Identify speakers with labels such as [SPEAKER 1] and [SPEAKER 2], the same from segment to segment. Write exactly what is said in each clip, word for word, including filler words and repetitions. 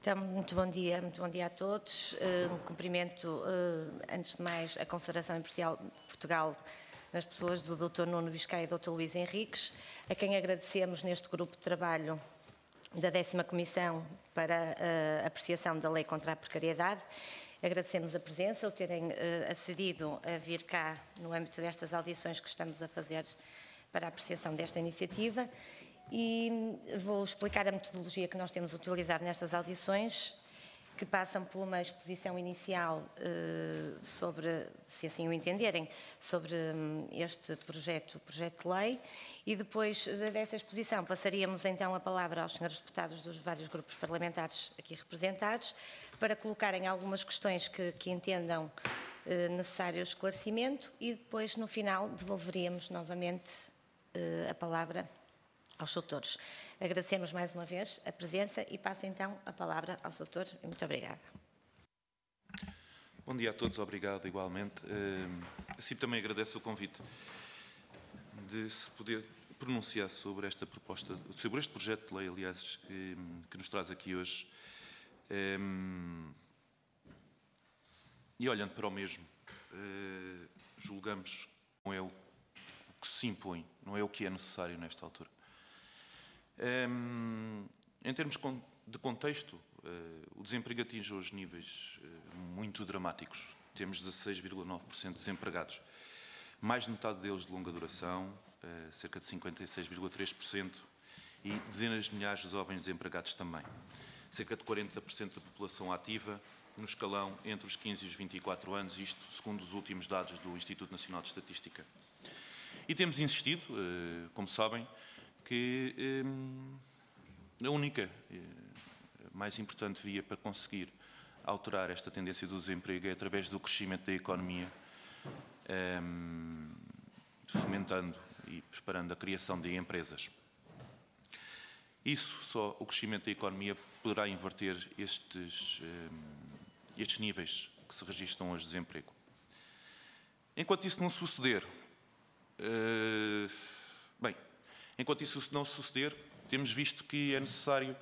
[SPEAKER 1] Então, muito bom dia, muito bom dia a todos. Uh, cumprimento, uh, antes de mais, a Confederação Empresarial de Portugal, nas pessoas do doutor Nuno Biscaia e do doutor Luís Henriques, a quem agradecemos neste grupo de trabalho da décima Comissão para a apreciação da Lei contra a Precariedade. Agradecemos a presença, o terem uh, acedido a vir cá no âmbito destas audições que estamos a fazer para a apreciação desta iniciativa. E vou explicar a metodologia que nós temos utilizado nestas audições, que passam por uma exposição inicial eh, sobre, se assim o entenderem, sobre hum, este projeto, projeto de lei, e depois dessa exposição passaríamos então a palavra aos senhores deputados dos vários grupos parlamentares aqui representados, para colocarem algumas questões que, que entendam eh, necessário esclarecimento, e depois no final devolveríamos novamente eh, a palavra aos autores. Agradecemos mais uma vez a presença e passo então a palavra ao autor. Muito obrigada.
[SPEAKER 2] Bom dia a todos, obrigado igualmente. Assim também agradeço o convite de se poder pronunciar sobre esta proposta, sobre este projeto de lei, aliás, que, que nos traz aqui hoje. E olhando para o mesmo, julgamos que não é o que se impõe, não é o que é necessário nesta altura. Um, em termos de contexto, uh, o desemprego atinge hoje níveis uh, muito dramáticos. Temos dezasseis vírgula nove por cento de desempregados, mais de metade deles de longa duração, uh, cerca de cinquenta e seis vírgula três por cento, e dezenas de milhares de jovens desempregados também. Cerca de quarenta por cento da população ativa no escalão entre os quinze e os vinte e quatro anos, isto segundo os últimos dados do Instituto Nacional de Estatística. E temos insistido, uh, como sabem, que eh, a única, eh, mais importante via para conseguir alterar esta tendência do desemprego é através do crescimento da economia, eh, fomentando e preparando a criação de empresas. Isso, só o crescimento da economia poderá inverter estes, eh, estes níveis que se registram hoje de desemprego. Enquanto isso não suceder, eh, bem, Enquanto isso não suceder, temos visto que é necessário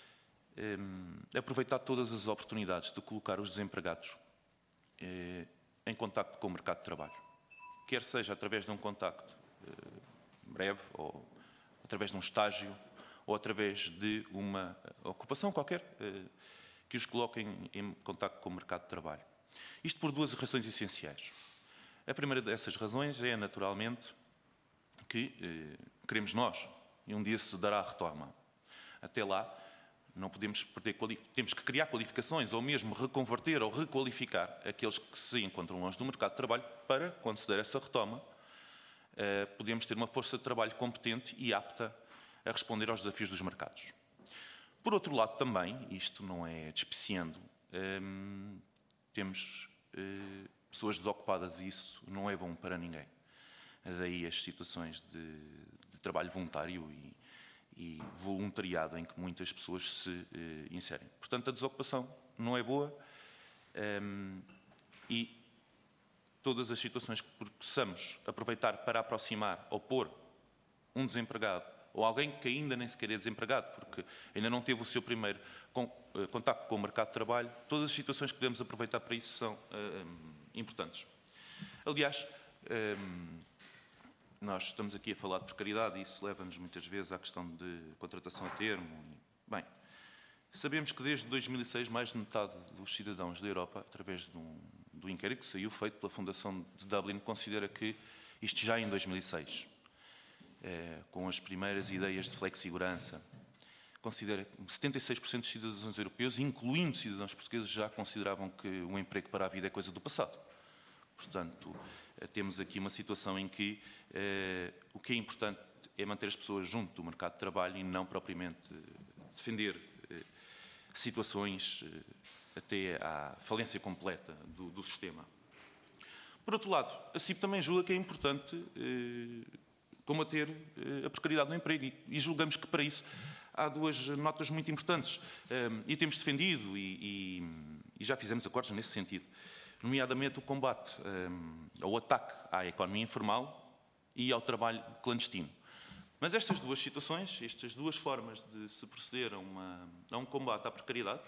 [SPEAKER 2] eh, aproveitar todas as oportunidades de colocar os desempregados eh, em contacto com o mercado de trabalho. Quer seja através de um contacto eh, breve, ou através de um estágio, ou através de uma ocupação qualquer eh, que os coloquem em contacto com o mercado de trabalho. Isto por duas razões essenciais. A primeira dessas razões é, naturalmente, que eh, queremos nós, e um dia se dará a retoma. Até lá, não podemos perder, temos que criar qualificações, ou mesmo reconverter ou requalificar aqueles que se encontram longe do mercado de trabalho, para, quando se der essa retoma, eh, podemos ter uma força de trabalho competente e apta a responder aos desafios dos mercados. Por outro lado também, isto não é despeciando, eh, temos eh, pessoas desocupadas e isso não é bom para ninguém. Daí as situações de, de trabalho voluntário e, e voluntariado em que muitas pessoas se eh, inserem. Portanto, a desocupação não é boa um, e todas as situações que possamos aproveitar para aproximar ou pôr um desempregado ou alguém que ainda nem sequer é desempregado, porque ainda não teve o seu primeiro con uh, contacto com o mercado de trabalho, todas as situações que devemos aproveitar para isso são uh, um, importantes. Aliás, um, nós estamos aqui a falar de precariedade e isso leva-nos muitas vezes à questão de contratação a termo. Bem, sabemos que desde dois mil e seis mais de metade dos cidadãos da Europa, através de um, do inquérito que saiu feito pela Fundação de Dublin, considera que isto já em dois mil e seis, é, com as primeiras ideias de flexigurança, considera que setenta e seis por cento dos cidadãos europeus, incluindo cidadãos portugueses, já consideravam que o emprego para a vida é coisa do passado. Portanto, temos aqui uma situação em que eh, o que é importante é manter as pessoas junto do mercado de trabalho e não propriamente eh, defender eh, situações eh, até à falência completa do, do sistema. Por outro lado, a C I P também julga que é importante eh, combater eh, a precariedade no emprego e, e julgamos que para isso há duas notas muito importantes eh, e temos defendido e, e, e já fizemos acordos nesse sentido, nomeadamente o combate um, ao ataque à economia informal e ao trabalho clandestino. Mas estas duas situações, estas duas formas de se proceder a, uma, a um combate à precariedade,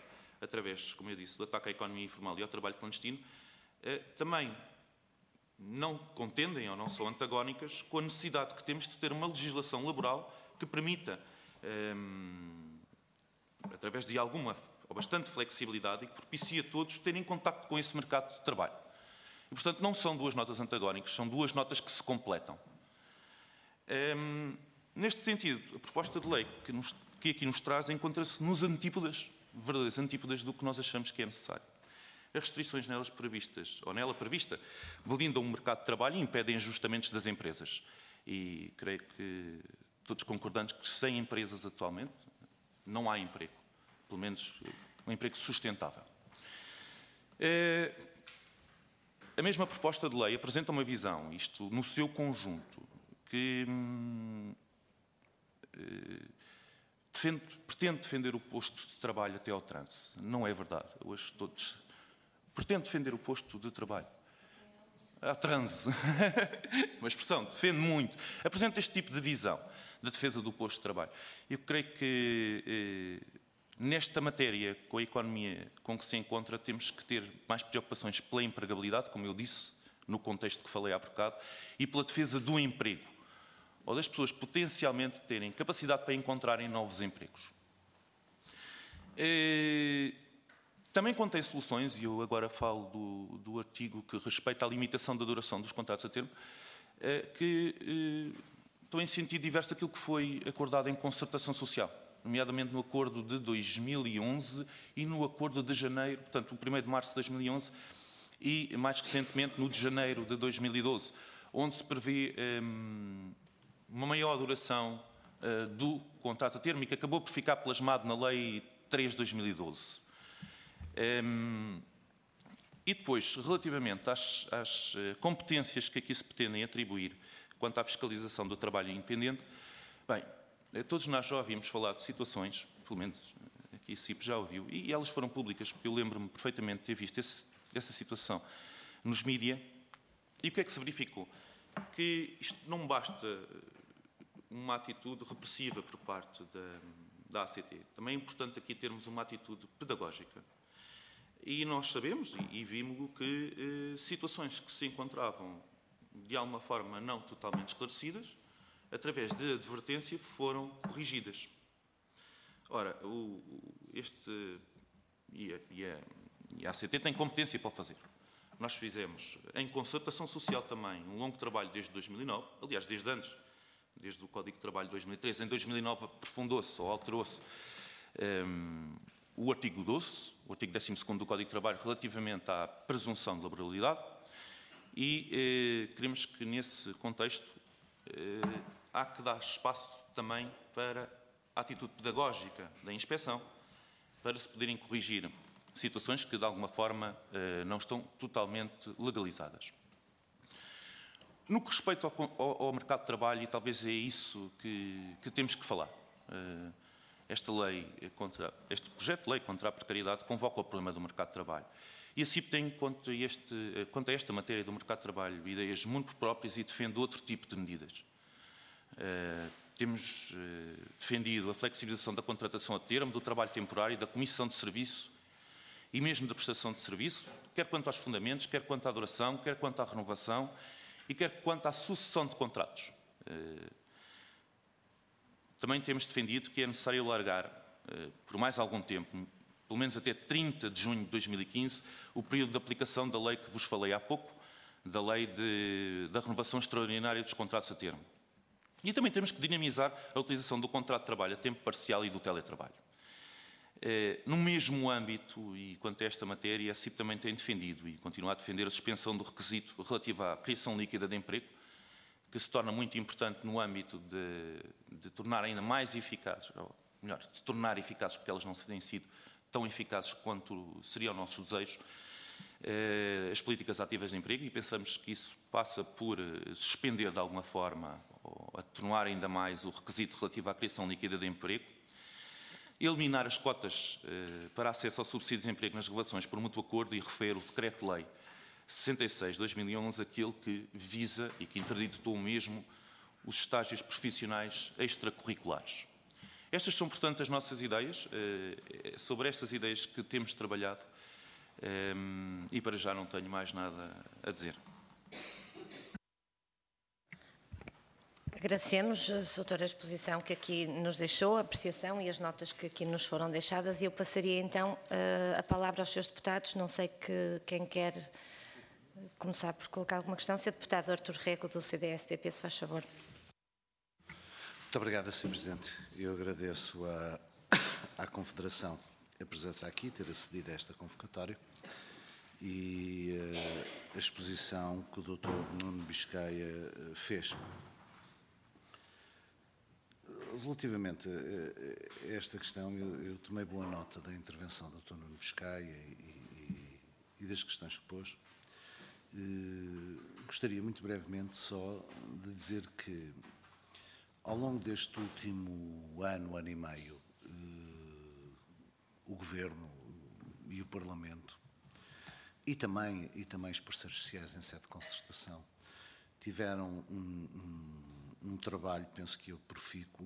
[SPEAKER 2] através, como eu disse, do ataque à economia informal e ao trabalho clandestino, também não contendem ou não são antagónicas com a necessidade que temos de ter uma legislação laboral que permita, hum, através de alguma ou bastante flexibilidade, e que propicie a todos terem contacto com esse mercado de trabalho. E, portanto, não são duas notas antagónicas, são duas notas que se completam. Hum, neste sentido, a proposta de lei que, nos, que aqui nos traz encontra-se nos antípodas, verdadeiras antípodas do que nós achamos que é necessário. As restrições nelas previstas, ou nela prevista, blindam o mercado de trabalho e impedem ajustamentos das empresas. E creio que todos concordamos que sem empresas atualmente não há emprego, pelo menos um emprego sustentável. É, a mesma proposta de lei apresenta uma visão, isto no seu conjunto, que hum, é, defende, pretende defender o posto de trabalho até ao transe. Não é verdade. Hoje todos pretende defender o posto de trabalho. A transe. Uma expressão, defende muito. Apresenta este tipo de visão da defesa do posto de trabalho. Eu creio que, eh, nesta matéria, com a economia com que se encontra, temos que ter mais preocupações pela empregabilidade, como eu disse, no contexto que falei há bocado, e pela defesa do emprego, ou das pessoas potencialmente terem capacidade para encontrarem novos empregos. Eh, Também contém soluções, e eu agora falo do, do artigo que respeita à limitação da duração dos contratos a termo, que estão em sentido diverso daquilo que foi acordado em concertação social, nomeadamente no acordo de dois mil e onze e no acordo de janeiro, portanto, o primeiro de março de dois mil e onze, e mais recentemente no de janeiro de dois mil e doze, onde se prevê um, uma maior duração uh, do contrato a termo e que acabou por ficar plasmado na Lei três de dois mil e doze. Um, e depois, relativamente às, às competências que aqui se pretendem atribuir quanto à fiscalização do trabalho independente, bem, todos nós já ouvimos falar de situações, pelo menos aqui a C I P já ouviu, e elas foram públicas, porque eu lembro-me perfeitamente de ter visto esse, essa situação nos mídia. E o que é que se verificou? Que isto não basta uma atitude repressiva por parte da, da A C T. Também é importante aqui termos uma atitude pedagógica. E nós sabemos, e, e vimos que eh, situações que se encontravam de alguma forma não totalmente esclarecidas, através de advertência, foram corrigidas. Ora, o, este, e, a, e, a, e a A C T tem competência para o fazer. Nós fizemos, em concertação social também, um longo trabalho desde dois mil e nove, aliás, desde antes, desde o Código de Trabalho de dois mil e treze. Em dois mil e nove aprofundou-se ou alterou-se um, o artigo doze, o artigo décimo segundo do Código de Trabalho, relativamente à presunção de laboralidade, e eh, queremos que, nesse contexto, eh, há que dar espaço também para a atitude pedagógica da inspeção, para se poderem corrigir situações que, de alguma forma, eh, não estão totalmente legalizadas. No que respeita ao, ao, ao mercado de trabalho, e talvez é isso que, que temos que falar, eh, esta lei contra, este projeto de lei contra a precariedade convoca o problema do mercado de trabalho. E a C I P tem, quanto a, este, quanto a esta matéria do mercado de trabalho, ideias muito próprias e defende outro tipo de medidas. Uh, temos uh, defendido a flexibilização da contratação a termo, do trabalho temporário, da comissão de serviço e mesmo da prestação de serviço, quer quanto aos fundamentos, quer quanto à duração, quer quanto à renovação e quer quanto à sucessão de contratos. Uh, também temos defendido que é necessário alargar, uh, por mais algum tempo, pelo menos até trinta de junho de dois mil e quinze, o período de aplicação da lei que vos falei há pouco, da lei de, da renovação extraordinária dos contratos a termo. E também temos que dinamizar a utilização do contrato de trabalho a tempo parcial e do teletrabalho. Eh, no mesmo âmbito, e quanto a esta matéria, a C I P também tem defendido e continua a defender a suspensão do requisito relativo à criação líquida de emprego, que se torna muito importante no âmbito de, de tornar ainda mais eficazes, ou melhor, de tornar eficazes, porque elas não têm sido tão eficazes quanto seria o nosso desejo, eh, as políticas ativas de emprego, e pensamos que isso passa por suspender de alguma forma ou atenuar ainda mais o requisito relativo à criação líquida de emprego, eliminar as cotas eh, para acesso ao subsídio de desemprego nas relações por mútuo acordo e refer o Decreto-Lei sessenta e seis de dois mil e onze, aquele que visa e que interditou mesmo os estágios profissionais extracurriculares. Estas são, portanto, as nossas ideias, é sobre estas ideias que temos trabalhado, e para já não tenho mais nada a dizer.
[SPEAKER 1] Agradecemos, doutora, a exposição que aqui nos deixou, a apreciação e as notas que aqui nos foram deixadas, e eu passaria então a palavra aos senhores deputados. Não sei que, quem quer começar por colocar alguma questão. senhor Deputado Artur Rego, do C D S P P, se faz favor.
[SPEAKER 3] Muito obrigado, senhor Presidente. Eu agradeço à, à Confederação a presença aqui, ter acedido a esta convocatória e uh, a exposição que o doutor Nuno Biscaia uh, fez. Relativamente a esta questão, eu, eu tomei boa nota da intervenção do doutor Nuno Biscaia e, e, e das questões que pôs. Uh, gostaria muito brevemente só de dizer que, ao longo deste último ano, ano e meio, uh, o Governo e o Parlamento, e também, e também os parceiros sociais em sede de concertação, tiveram um, um, um trabalho, penso que eu, profícuo,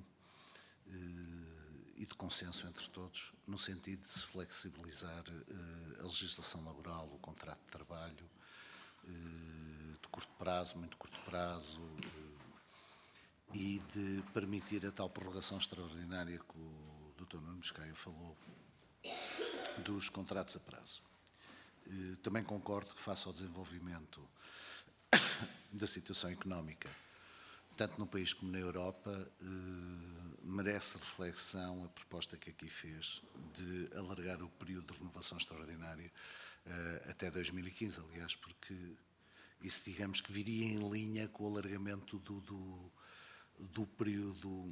[SPEAKER 3] e de consenso entre todos, no sentido de se flexibilizar uh, a legislação laboral, o contrato de trabalho, uh, de curto prazo, muito curto prazo, uh, e de permitir a tal prorrogação extraordinária que o doutor Nuno Biscaia falou, dos contratos a prazo. Uh, também concordo que, face ao desenvolvimento da situação económica, tanto no país como na Europa, eh, merece reflexão a proposta que aqui fez de alargar o período de renovação extraordinária eh, até dois mil e quinze, aliás, porque isso, digamos, que viria em linha com o alargamento do, do, do período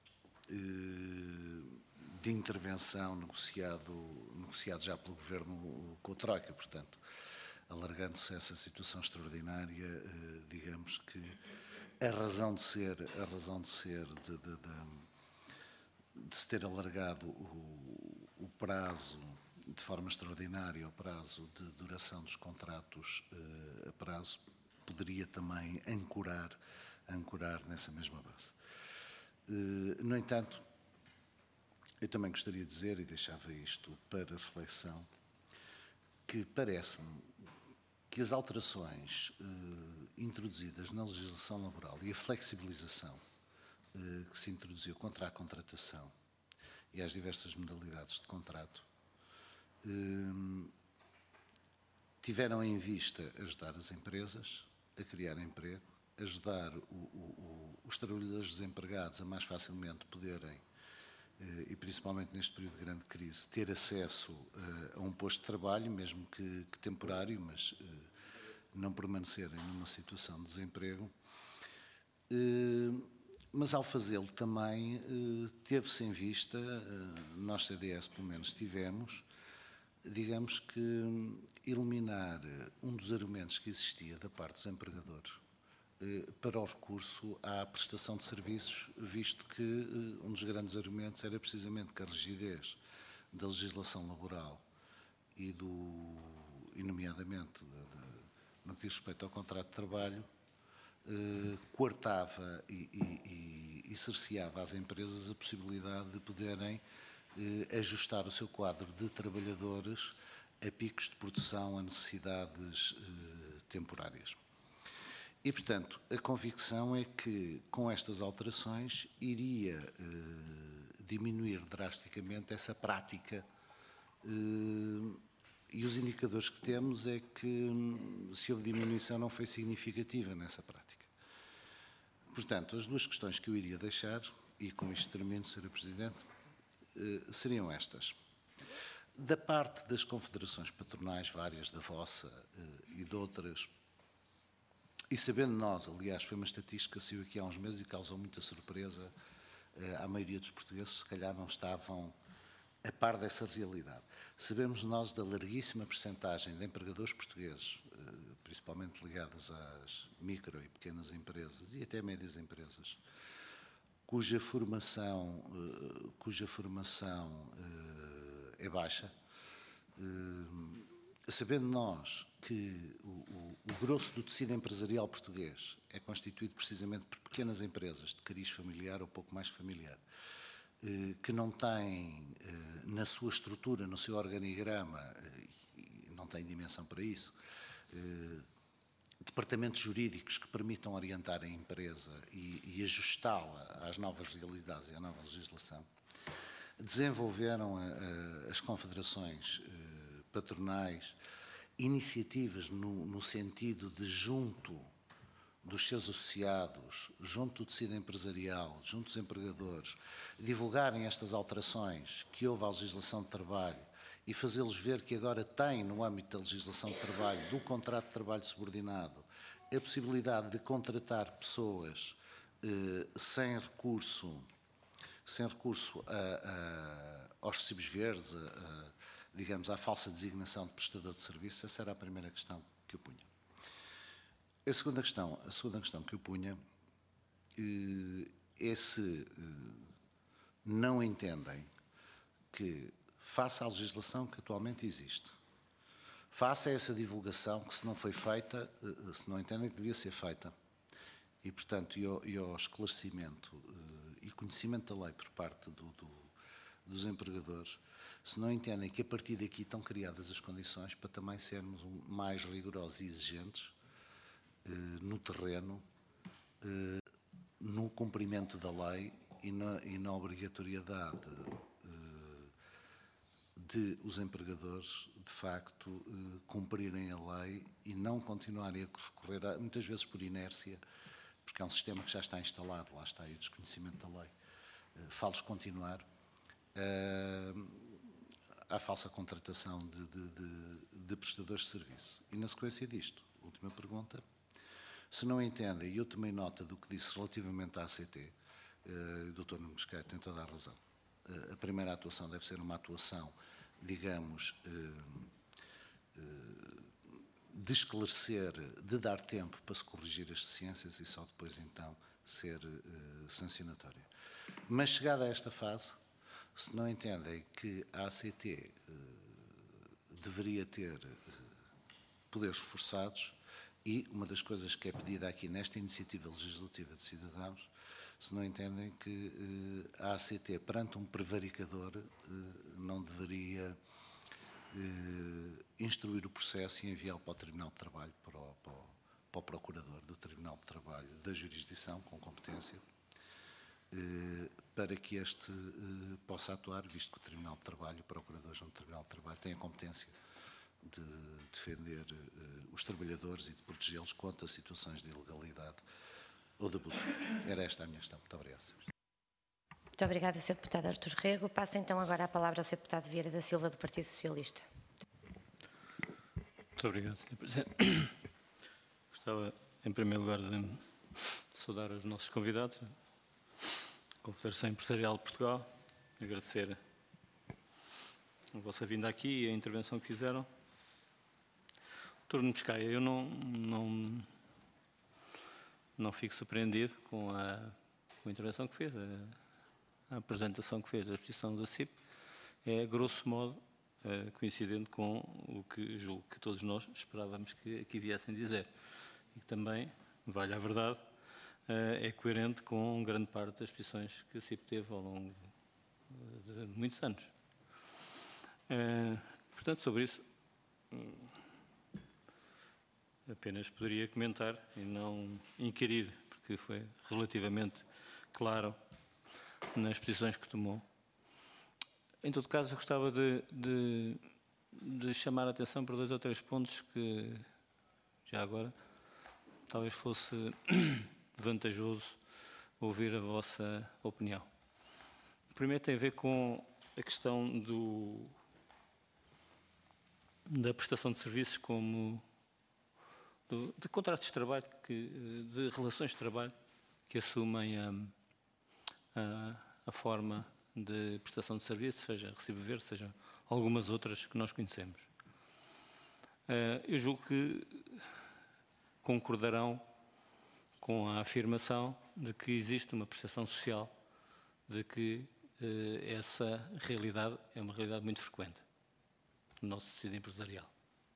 [SPEAKER 3] eh, de intervenção negociado, negociado já pelo Governo com a Troika. Portanto, alargando-se essa situação extraordinária, eh, digamos que a razão de ser, a razão de ser de, de, de, de se ter alargado o, o prazo de forma extraordinária, o prazo de duração dos contratos uh, a prazo, poderia também ancorar, ancorar nessa mesma base. Uh, no entanto, eu também gostaria de dizer, e deixava isto para reflexão, que parece-me que as alterações eh, introduzidas na legislação laboral e a flexibilização eh, que se introduziu contra a contratação e as diversas modalidades de contrato eh, tiveram em vista ajudar as empresas a criar emprego, ajudar o, o, o, os trabalhadores desempregados a mais facilmente poderem, e principalmente neste período de grande crise, ter acesso uh, a um posto de trabalho, mesmo que, que temporário, mas uh, não permanecerem numa situação de desemprego. Uh, mas ao fazê-lo também uh, teve-se em vista, uh, nós C D S pelo menos tivemos, digamos que eliminar um dos argumentos que existia da parte dos empregadores para o recurso à prestação de serviços, visto que um dos grandes argumentos era precisamente que a rigidez da legislação laboral e, do, e nomeadamente, de, de, no que diz respeito ao contrato de trabalho, eh, coartava e, e, e, e cerceava às empresas a possibilidade de poderem eh, ajustar o seu quadro de trabalhadores a picos de produção, a necessidades eh, temporárias. E, portanto, a convicção é que, com estas alterações, iria eh, diminuir drasticamente essa prática eh, e os indicadores que temos é que, se houve diminuição, não foi significativa nessa prática. Portanto, as duas questões que eu iria deixar, e com isto termino, senhora Presidente, eh, seriam estas. Da parte das confederações patronais, várias da vossa eh, e de outras, e sabendo nós, aliás, foi uma estatística que saiu aqui há uns meses e causou muita surpresa eh, à maioria dos portugueses, se calhar não estavam a par dessa realidade. Sabemos nós da larguíssima percentagem de empregadores portugueses, eh, principalmente ligados às micro e pequenas empresas e até médias empresas, cuja formação, eh, cuja formação eh, é baixa. Eh, Sabendo nós que o, o, o grosso do tecido empresarial português é constituído precisamente por pequenas empresas de cariz familiar ou pouco mais familiar, que não tem na sua estrutura, no seu organigrama, e não tem dimensão para isso, departamentos jurídicos que permitam orientar a empresa e, e ajustá-la às novas realidades e à nova legislação, desenvolveram a, a, as confederações eh, patronais iniciativas no, no sentido de, junto dos seus associados, junto do tecido empresarial, junto dos empregadores, divulgarem estas alterações que houve à legislação de trabalho e fazê-los ver que agora têm, no âmbito da legislação de trabalho, do contrato de trabalho subordinado, a possibilidade de contratar pessoas eh, sem recurso, sem recurso a, a, aos recibos verdes, a, a, digamos, à falsa designação de prestador de serviço. Essa era a primeira questão que eu punha. A segunda questão, a segunda questão que eu punha eh, é se eh, não entendem que, face à legislação que atualmente existe, face a essa divulgação que, se não foi feita, eh, se não entendem que devia ser feita, e, portanto, e ao, e ao esclarecimento eh, e conhecimento da lei por parte do, do, dos empregadores, se não entendem que a partir daqui estão criadas as condições para também sermos mais rigorosos e exigentes no terreno, no cumprimento da lei e na, e na obrigatoriedade de os empregadores, de facto, cumprirem a lei e não continuarem a recorrer, a, muitas vezes por inércia, porque é um sistema que já está instalado, lá está aí o desconhecimento da lei, falo-os continuar à falsa contratação de, de, de, de prestadores de serviço. E na sequência disto, última pergunta, se não entendem, e eu tomei nota do que disse relativamente à A C T, o doutor Nuno Biscaia tem toda a razão. A primeira atuação deve ser uma atuação, digamos, de esclarecer, de dar tempo para se corrigir as deficiências e só depois, então, ser sancionatória. Mas, chegada a esta fase, se não entendem que a A C T deveria ter poderes reforçados, e uma das coisas que é pedida aqui nesta iniciativa legislativa de cidadãos, se não entendem que eh, a A C T, perante um prevaricador, eh, não deveria eh, instruir o processo e enviá-lo para o Tribunal de Trabalho, para o, para, o, para o Procurador do Tribunal de Trabalho da jurisdição, com competência, eh, para que este eh, possa atuar, visto que o Tribunal de Trabalho, o Procurador junto do Tribunal de Trabalho, tem a competência de defender uh, os trabalhadores e de protegê-los contra situações de ilegalidade ou de abuso. Era esta a minha questão. Muito obrigado.
[SPEAKER 1] Muito obrigada, senhor Deputado Artur Rego. Passo então agora a palavra ao senhor Deputado Vieira da Silva, do Partido Socialista.
[SPEAKER 4] Muito obrigado, senhor Presidente. Gostava, em primeiro lugar, de saudar os nossos convidados, a Confederação Empresarial de Portugal, agradecer a vossa vinda aqui e a intervenção que fizeram. doutor Nuno Biscaia, eu não, não, não fico surpreendido com a, com a intervenção que fez, a, a apresentação que fez da posição da C I P. É, grosso modo, é, coincidente com o que julgo que todos nós esperávamos que aqui viessem dizer. E que também, vale a verdade, é, é coerente com grande parte das posições que a C I P teve ao longo de muitos anos. É, portanto, sobre isso, apenas poderia comentar e não inquirir, porque foi relativamente claro nas posições que tomou. Em todo caso, eu gostava de, de, de chamar a atenção para dois ou três pontos que, já agora, talvez fosse vantajoso ouvir a vossa opinião. O primeiro tem a ver com a questão do, da prestação de serviços como de contratos de trabalho, que, de relações de trabalho que assumem a, a, a forma de prestação de serviços, seja recibo verde, seja algumas outras que nós conhecemos. Eu julgo que concordarão com a afirmação de que existe uma percepção social de que essa realidade é uma realidade muito frequente no nosso tecido empresarial.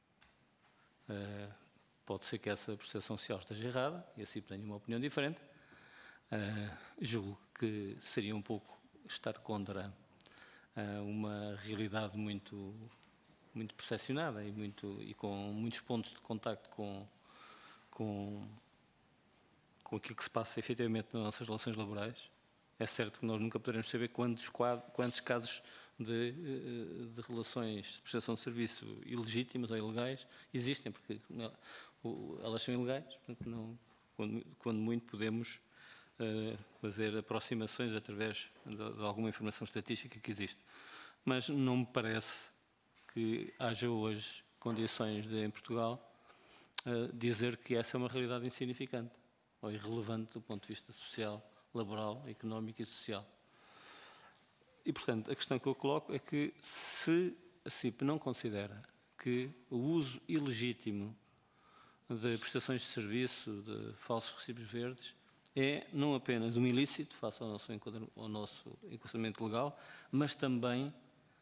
[SPEAKER 4] Pode ser que essa percepção social esteja errada, e assim tenho uma opinião diferente. Uh, julgo que seria um pouco estar contra uh, uma realidade muito, muito percepcionada e, muito, e com muitos pontos de contacto com, com, com aquilo que se passa efetivamente nas nossas relações laborais. É certo que nós nunca poderemos saber quantos, quantos casos de, de relações de prestação de serviço ilegítimas ou ilegais existem, porque elas são ilegais, portanto, não, quando, quando muito podemos uh, fazer aproximações através de, de alguma informação estatística que existe. Mas não me parece que haja hoje condições de, em Portugal, uh, dizer que essa é uma realidade insignificante ou irrelevante do ponto de vista social, laboral, económico e social. E, portanto, a questão que eu coloco é que se a C I P não considera que o uso ilegítimo de prestações de serviço, de falsos recibos verdes, é não apenas um ilícito, face ao nosso, ao nosso enquadramento legal, mas também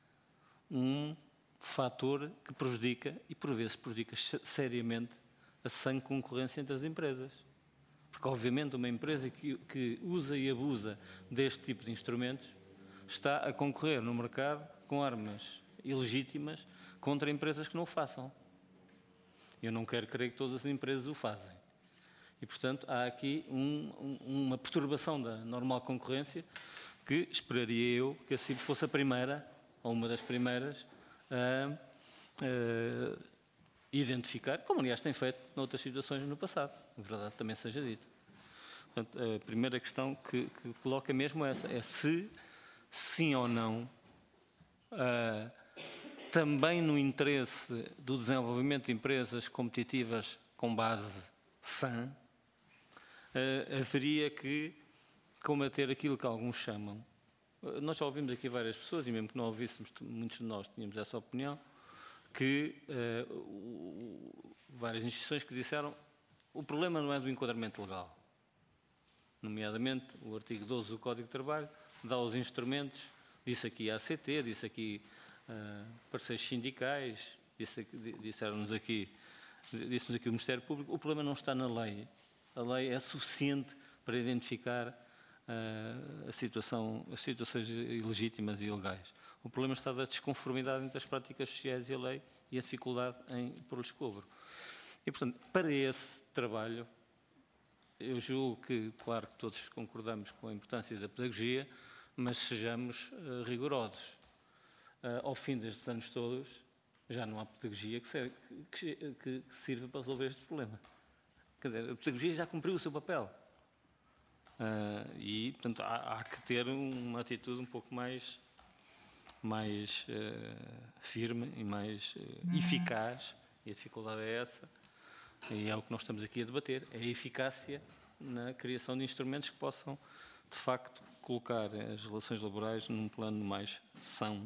[SPEAKER 4] um fator que prejudica, e por vezes prejudica seriamente, a sã concorrência entre as empresas. Porque, obviamente, uma empresa que, que usa e abusa deste tipo de instrumentos está a concorrer no mercado com armas ilegítimas contra empresas que não o façam. Eu não quero crer que todas as empresas o fazem. E, portanto, há aqui um, um, uma perturbação da normal concorrência que esperaria eu que a C I P fosse a primeira, ou uma das primeiras, a, a identificar, como aliás tem feito noutras situações no passado. Na verdade, também seja dito. Portanto, a primeira questão que, que coloca mesmo essa, é se, sim ou não, uh, também no interesse do desenvolvimento de empresas competitivas com base sã, uh, haveria que combater aquilo que alguns chamam. Uh, nós já ouvimos aqui várias pessoas, e mesmo que não ouvíssemos, muitos de nós tínhamos essa opinião, que uh, o, várias instituições que disseram o problema não é do enquadramento legal. Nomeadamente, o artigo doze do Código de Trabalho dá os instrumentos, disse aqui a ACT, disse aqui uh, parceiros sindicais, disse, disseram-nos aqui, disse-nos aqui o Ministério Público, o problema não está na lei. A lei é suficiente para identificar uh, a situação, as situações ilegítimas e ilegais. O problema está da desconformidade entre as práticas sociais e a lei e a dificuldade em pôr-lhes cobro. E, portanto, para esse trabalho, eu julgo que, claro que todos concordamos com a importância da pedagogia, mas sejamos uh, rigorosos. Uh, ao fim destes anos todos, já não há pedagogia que, serve, que, que, que sirva para resolver este problema. Quer dizer, a pedagogia já cumpriu o seu papel. Uh, e, portanto, há, há que ter uma atitude um pouco mais, mais uh, firme e mais uh, eficaz, e a dificuldade é essa. E é o que nós estamos aqui a debater, é a eficácia na criação de instrumentos que possam, de facto, colocar as relações laborais num plano mais são.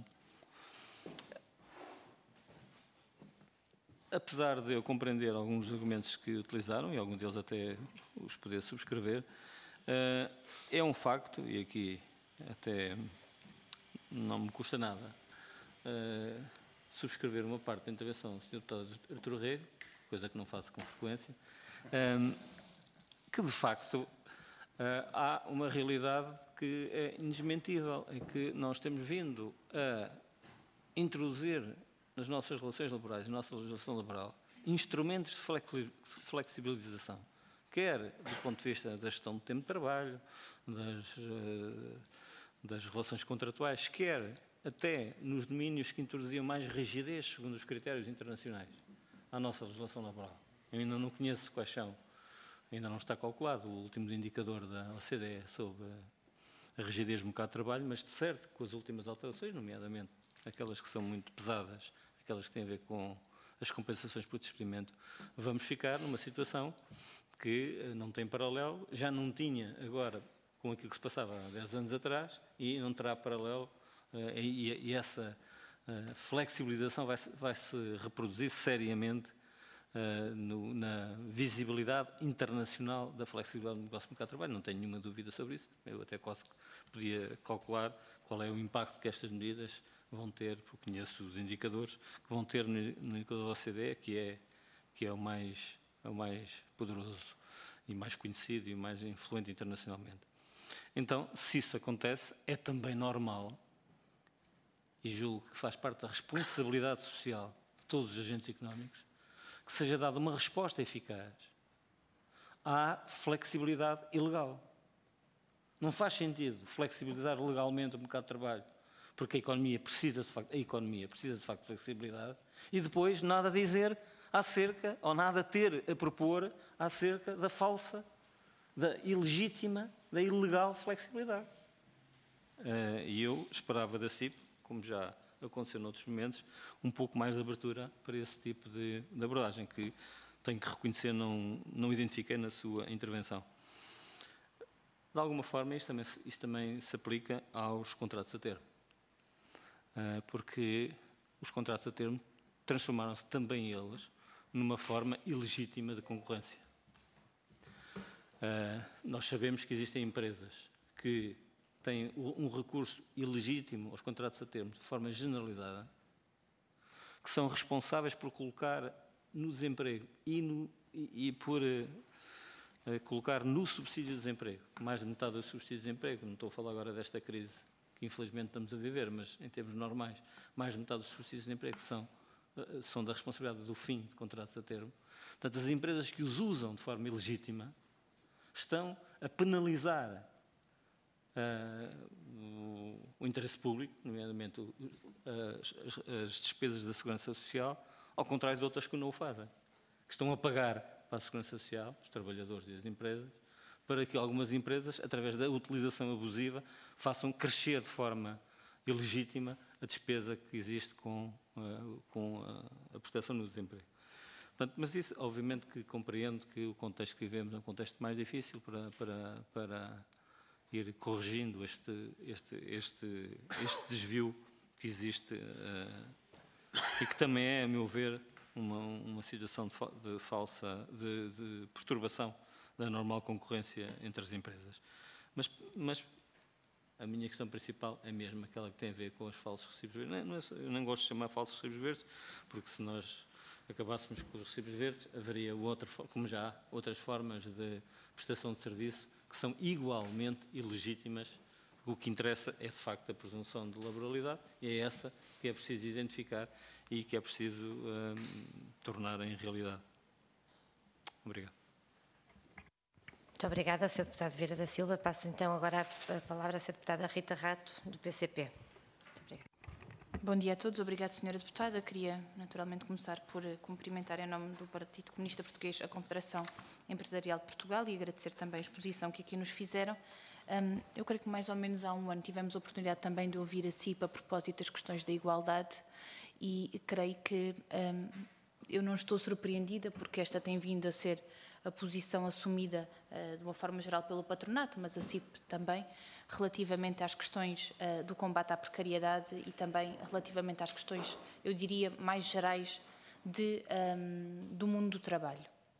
[SPEAKER 4] Apesar de eu compreender alguns argumentos que utilizaram, e alguns deles até os poder subscrever, é um facto, e aqui até não me custa nada, subscrever uma parte da intervenção do senhor Deputado Artur Rego, coisa que não faço com frequência, que de facto há uma realidade que é indesmentível, em que nós temos vindo a introduzir nas nossas relações laborais, na nossa legislação laboral, instrumentos de flexibilização, quer do ponto de vista da gestão do tempo de trabalho, das, das relações contratuais, quer até nos domínios que introduziam mais rigidez, segundo os critérios internacionais, à nossa legislação laboral. Eu ainda não conheço quais são, ainda não está calculado o último indicador da O C D E sobre a rigidez do mercado de trabalho, mas de certo com as últimas alterações, nomeadamente aquelas que são muito pesadas, aquelas que têm a ver com as compensações por despedimento, vamos ficar numa situação que não tem paralelo, já não tinha agora com aquilo que se passava há dez anos atrás e não terá paralelo, e essa flexibilização vai-se vai-se reproduzir seriamente Uh, no, na visibilidade internacional da flexibilidade do negócio do mercado de trabalho. Não tenho nenhuma dúvida sobre isso. Eu até quase podia calcular qual é o impacto que estas medidas vão ter, porque conheço os indicadores, que vão ter no, no indicador da O C D E, que é, que é o, mais, é o mais poderoso e mais conhecido e o mais influente internacionalmente. Então, se isso acontece, é também normal, e julgo que faz parte da responsabilidade social de todos os agentes económicos, que seja dada uma resposta eficaz à flexibilidade ilegal. Não faz sentido flexibilizar legalmente o mercado de trabalho, porque a economia precisa de facto, a economia precisa de facto de flexibilidade, e depois nada dizer acerca, ou nada ter a propor acerca da falsa, da ilegítima, da ilegal flexibilidade. E eu esperava da C I P, como já aconteceu noutros momentos, um pouco mais de abertura para esse tipo de, de abordagem, que tenho que reconhecer não, não identifiquei na sua intervenção. De alguma forma, isto também, isto também se aplica aos contratos a termo, porque os contratos a termo transformaram-se também eles numa forma ilegítima de concorrência. Nós sabemos que existem empresas que têm um recurso ilegítimo aos contratos a termo de forma generalizada, que são responsáveis por colocar no desemprego e, no, e, e por uh, uh, colocar no subsídio de desemprego, mais de metade do subsídio de desemprego, não estou a falar agora desta crise que infelizmente estamos a viver, mas em termos normais, mais de metade dos subsídios de desemprego são, uh, são da responsabilidade do fim de contratos a termo. Portanto, as empresas que os usam de forma ilegítima estão a penalizar Uh, o, o interesse público, nomeadamente o, as, as despesas da Segurança Social, ao contrário de outras que não o fazem, que estão a pagar para a Segurança Social, os trabalhadores e as empresas, para que algumas empresas, através da utilização abusiva, façam crescer de forma ilegítima a despesa que existe com, uh, com a, a proteção no desemprego. Portanto, mas isso, obviamente, que compreendo que o contexto que vivemos é um contexto mais difícil para... para, para ir corrigindo este, este, este, este desvio que existe uh, e que também é, a meu ver, uma, uma situação de, fa de falsa, de, de perturbação da normal concorrência entre as empresas. Mas, mas a minha questão principal é mesmo aquela que tem a ver com os falsos recibos verdes. Não, não é, eu não gosto de chamar falsos recibos verdes, porque se nós acabássemos com os recibos verdes, haveria outra, como já há outras formas de prestação de serviço que são igualmente ilegítimas. O que interessa é, de facto, a presunção de laboralidade, e é essa que é preciso identificar e que é preciso um, tornar em realidade. Obrigado.
[SPEAKER 1] Muito obrigada, senhor Deputado Vieira da Silva. Passo então agora a palavra à senhora Deputada Rita Rato, do P C P. Muito obrigada.
[SPEAKER 5] Bom dia a todos. Obrigada, senhora Deputada. Queria, naturalmente, começar por cumprimentar, em nome do Partido Comunista Português, a Confederação Empresarial de Portugal e agradecer também a exposição que aqui nos fizeram. Um, eu creio que mais ou menos há um ano tivemos a oportunidade também de ouvir a C I P a propósito das questões da igualdade e creio que um, eu não estou surpreendida porque esta tem vindo a ser a posição assumida uh, de uma forma geral pelo patronato, mas a C I P também, relativamente às questões uh, do combate à precariedade e também relativamente às questões, eu diria, mais gerais de, um, do mundo do trabalho.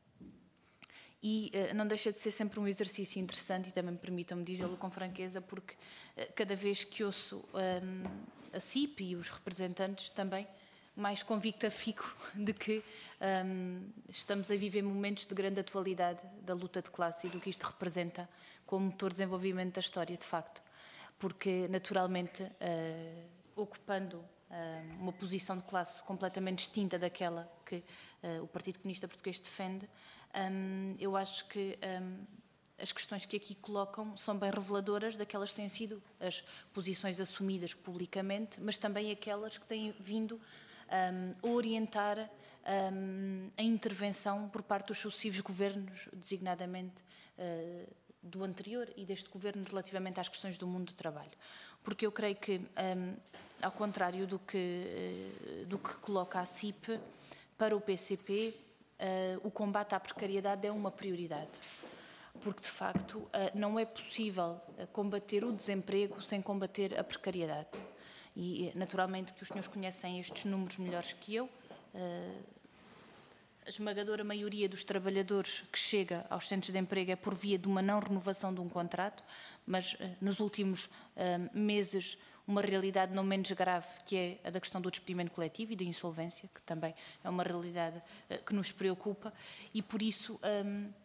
[SPEAKER 5] E uh, não deixa de ser sempre um exercício interessante, e também permitam-me dizê-lo com franqueza, porque uh, cada vez que ouço um, a C I P e os representantes também, mais convicta fico de que um, estamos a viver momentos de grande atualidade da luta de classe e do que isto representa como motor de desenvolvimento da história, de facto. Porque, naturalmente, uh, ocupando uh, uma posição de classe completamente distinta daquela que uh, o Partido Comunista Português defende, um, eu acho que um, as questões que aqui colocam são bem reveladoras daquelas que têm sido as posições assumidas publicamente, mas também aquelas que têm vindo um, a orientar um, a intervenção por parte dos sucessivos governos, designadamente uh, do anterior e deste governo, relativamente às questões do mundo do trabalho. Porque eu creio que, um, ao contrário do que, uh, do que coloca a C I P, para o P C P, uh, o combate à precariedade é uma prioridade. Porque, de facto, uh, não é possível combater o desemprego sem combater a precariedade. E, naturalmente, que os senhores conhecem estes números melhores que eu. Uh, a esmagadora maioria dos trabalhadores que chega aos centros de emprego é por via de uma não renovação de um contrato, mas uh, nos últimos uh, meses uma realidade não menos grave, que é a da questão do despedimento coletivo e da insolvência, que também é uma realidade uh, que nos preocupa, e por isso um,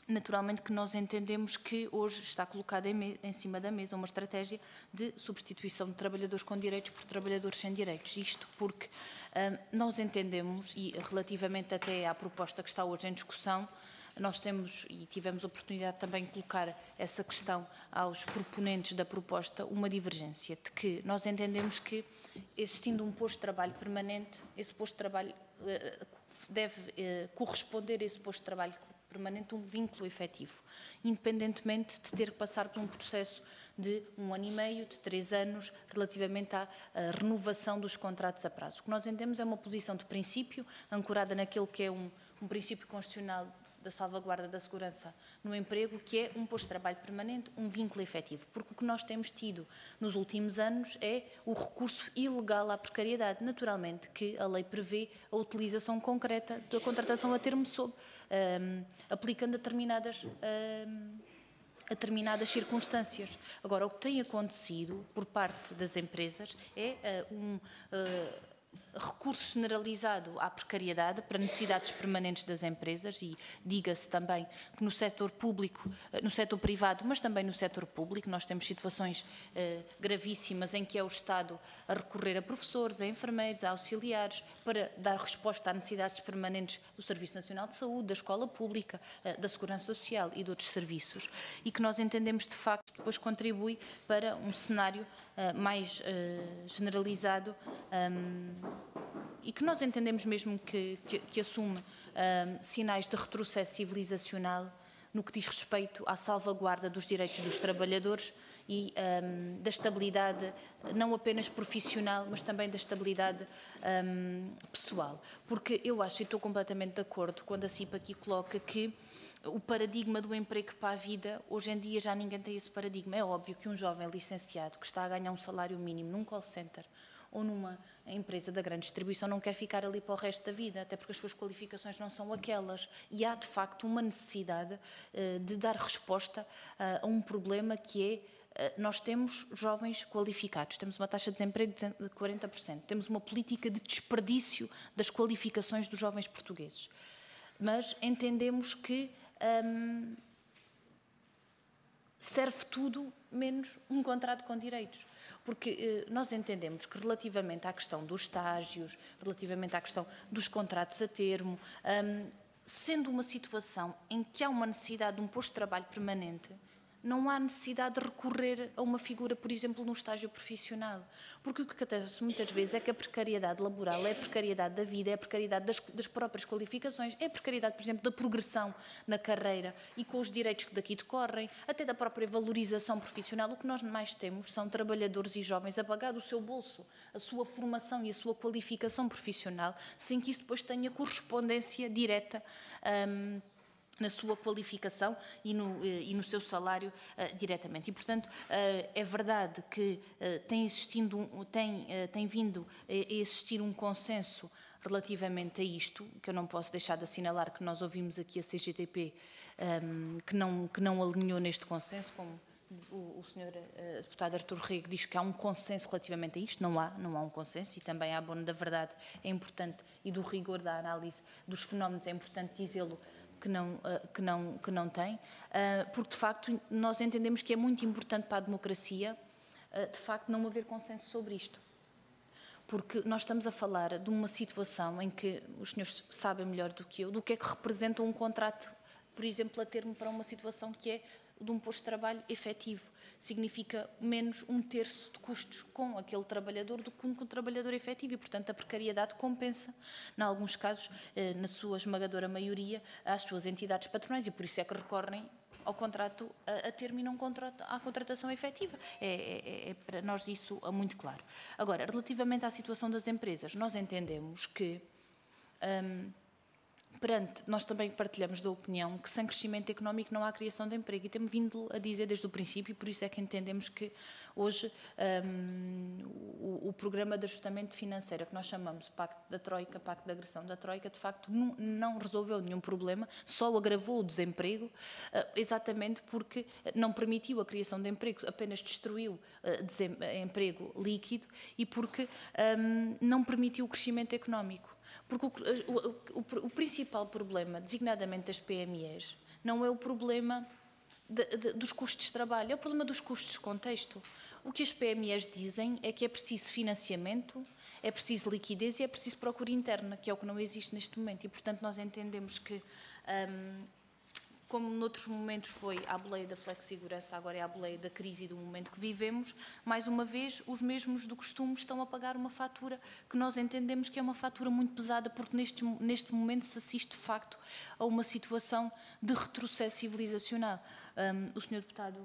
[SPEAKER 5] naturalmente que nós entendemos que hoje está colocada em, em cima da mesa uma estratégia de substituição de trabalhadores com direitos por trabalhadores sem direitos. Isto porque hum, nós entendemos, e relativamente até à proposta que está hoje em discussão, nós temos, e tivemos a oportunidade também de colocar essa questão aos proponentes da proposta, uma divergência, de que nós entendemos que, existindo um posto de trabalho permanente, esse posto de trabalho uh, deve uh, corresponder a esse posto de trabalho permanente um vínculo efetivo, independentemente de ter que passar por um processo de um ano e meio, de três anos, relativamente à, à renovação dos contratos a prazo. O que nós entendemos é uma posição de princípio, ancorada naquele que é um, um princípio constitucional da salvaguarda da segurança no emprego, que é um posto de trabalho permanente, um vínculo efetivo. Porque o que nós temos tido nos últimos anos é o recurso ilegal à precariedade. Naturalmente que a lei prevê a utilização concreta da contratação a termo sob, um, aplicando determinadas, um, a determinadas circunstâncias. Agora, o que tem acontecido por parte das empresas é uh, um... Uh, recurso generalizado à precariedade para necessidades permanentes das empresas e diga-se também que no setor público, no setor privado, mas também no setor público, nós temos situações eh, gravíssimas em que é o Estado a recorrer a professores, a enfermeiros, a auxiliares para dar resposta às necessidades permanentes do Serviço Nacional de Saúde, da escola pública, eh, da Segurança Social e de outros serviços e que nós entendemos de facto que depois contribui para um cenário uh, mais uh, generalizado um, e que nós entendemos mesmo que, que, que assume um, sinais de retrocesso civilizacional no que diz respeito à salvaguarda dos direitos dos trabalhadores e um, da estabilidade, não apenas profissional, mas também da estabilidade um, pessoal. Porque eu acho, e estou completamente de acordo, quando a C I P aqui coloca que o paradigma do emprego para a vida, hoje em dia já ninguém tem esse paradigma. É óbvio que um jovem licenciado que está a ganhar um salário mínimo num call center ou numa empresa da grande distribuição não quer ficar ali para o resto da vida, até porque as suas qualificações não são aquelas. E há, de facto, uma necessidade uh, de dar resposta uh, a um problema que é uh, nós temos jovens qualificados, temos uma taxa de desemprego de quarenta por cento, temos uma política de desperdício das qualificações dos jovens portugueses. Mas entendemos que um, serve tudo menos um contrato com direitos. Porque eh, nós entendemos que relativamente à questão dos estágios, relativamente à questão dos contratos a termo, um, sendo uma situação em que há uma necessidade de um posto de trabalho permanente, não há necessidade de recorrer a uma figura, por exemplo, num estágio profissional. Porque o que acontece muitas vezes é que a precariedade laboral é a precariedade da vida, é a precariedade das, das próprias qualificações, é a precariedade, por exemplo, da progressão na carreira e com os direitos que daqui decorrem, até da própria valorização profissional. O que nós mais temos são trabalhadores e jovens a pagar do seu bolso a sua formação e a sua qualificação profissional, sem que isso depois tenha correspondência direta hum, na sua qualificação e no, e no seu salário uh, diretamente. E, portanto, uh, é verdade que uh, tem, existindo um, tem, uh, tem vindo a existir um consenso relativamente a isto, que eu não posso deixar de assinalar que nós ouvimos aqui a C G T P um, que, não, que não alinhou neste consenso, como o, o senhor uh, deputado Artur Rego diz que há um consenso relativamente a isto. Não há, não há um consenso, e também à bona da verdade é importante, e do rigor da análise dos fenómenos é importante dizê-lo, que não, que, não, que não tem, porque de facto nós entendemos que é muito importante para a democracia, de facto, não haver consenso sobre isto. Porque nós estamos a falar de uma situação em que os senhores sabem melhor do que eu, do que é que representa um contrato, por exemplo, a termo para uma situação que é de um posto de trabalho efetivo. Significa menos um terço de custos com aquele trabalhador do que com o trabalhador efetivo e, portanto, a precariedade compensa, em alguns casos, na sua esmagadora maioria, as suas entidades patronais, e por isso é que recorrem ao contrato a, a termo e não à contratação efetiva. É, é, é para nós isso é muito claro. Agora, relativamente à situação das empresas, nós entendemos que hum, perante, nós também partilhamos da opinião que sem crescimento económico não há criação de emprego, e temos vindo a dizer desde o princípio, e por isso é que entendemos que hoje um, o, o programa de ajustamento financeiro, que nós chamamos de Pacto da Troika, Pacto de Agressão da Troika, de facto não, não resolveu nenhum problema, só agravou o desemprego, uh, exatamente porque não permitiu a criação de empregos, apenas destruiu uh, emprego líquido, e porque um, não permitiu o crescimento económico. Porque o, o, o, o principal problema, designadamente das P M Es, não é o problema de, de, dos custos de trabalho, é o problema dos custos de contexto. O que as P M Es dizem é que é preciso financiamento, é preciso liquidez e é preciso procura interna, que é o que não existe neste momento. E, portanto, nós entendemos que, um, como noutros momentos foi a boleia da flexi-segurança, agora é a boleia da crise e do momento que vivemos, mais uma vez, os mesmos do costume estão a pagar uma fatura que nós entendemos que é uma fatura muito pesada, porque neste, neste momento se assiste, de facto, a uma situação de retrocesso civilizacional. Um, o senhor Deputado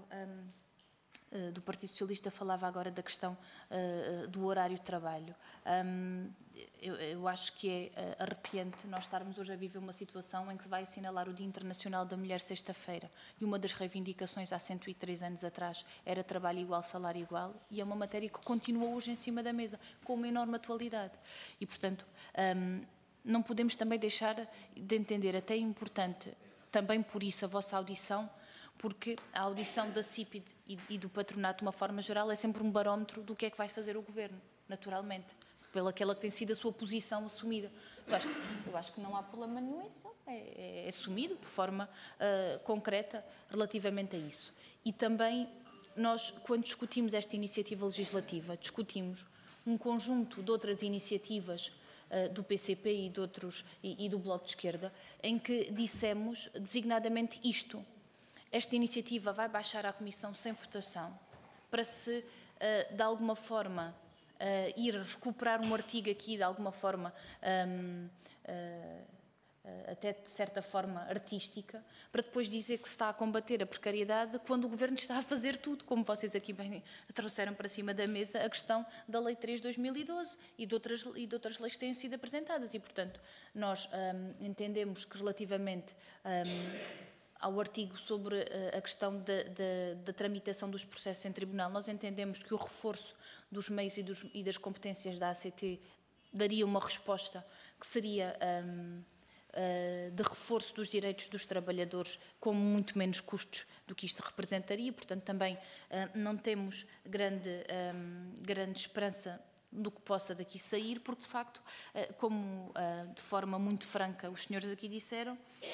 [SPEAKER 5] um, do Partido Socialista falava agora da questão uh, do horário de trabalho. Um, eu, eu acho que é uh, arrepiante nós estarmos hoje a viver uma situação em que se vai assinalar o Dia Internacional da Mulher sexta-feira, e uma das reivindicações há cento e três anos atrás era trabalho igual, salário igual, e é uma matéria que continua hoje em cima da mesa, com uma enorme atualidade. E, portanto, um, não podemos também deixar de entender, até é importante, também por isso, a vossa audição, porque a audição da C I P I e do patronato, de uma forma geral, é sempre um barómetro do que é que vai fazer o Governo, naturalmente, pela aquela que tem sido a sua posição assumida. Eu acho, eu acho que não há problema nenhum, é, é, é assumido de forma uh, concreta relativamente a isso. E também, nós, quando discutimos esta iniciativa legislativa, discutimos um conjunto de outras iniciativas uh, do P C P e, de outros, e, e do Bloco de Esquerda, em que dissemos designadamente isto. Esta iniciativa vai baixar à Comissão sem votação para se, uh, de alguma forma, uh, ir recuperar um artigo aqui, de alguma forma, um, uh, uh, até de certa forma artística, para depois dizer que se está a combater a precariedade quando o Governo está a fazer tudo, como vocês aqui bem trouxeram para cima da mesa a questão da Lei três de dois mil e doze e de outras, e de outras leis que têm sido apresentadas. E, portanto, nós um, entendemos que relativamente Um, ao artigo sobre a questão da, da, da tramitação dos processos em tribunal, nós entendemos que o reforço dos meios e, dos, e das competências da A C T daria uma resposta que seria um, uh, de reforço dos direitos dos trabalhadores com muito menos custos do que isto representaria. Portanto, também uh, não temos grande, um, grande esperança do que possa daqui sair, porque, de facto, uh, como uh, de forma muito franca os senhores aqui disseram,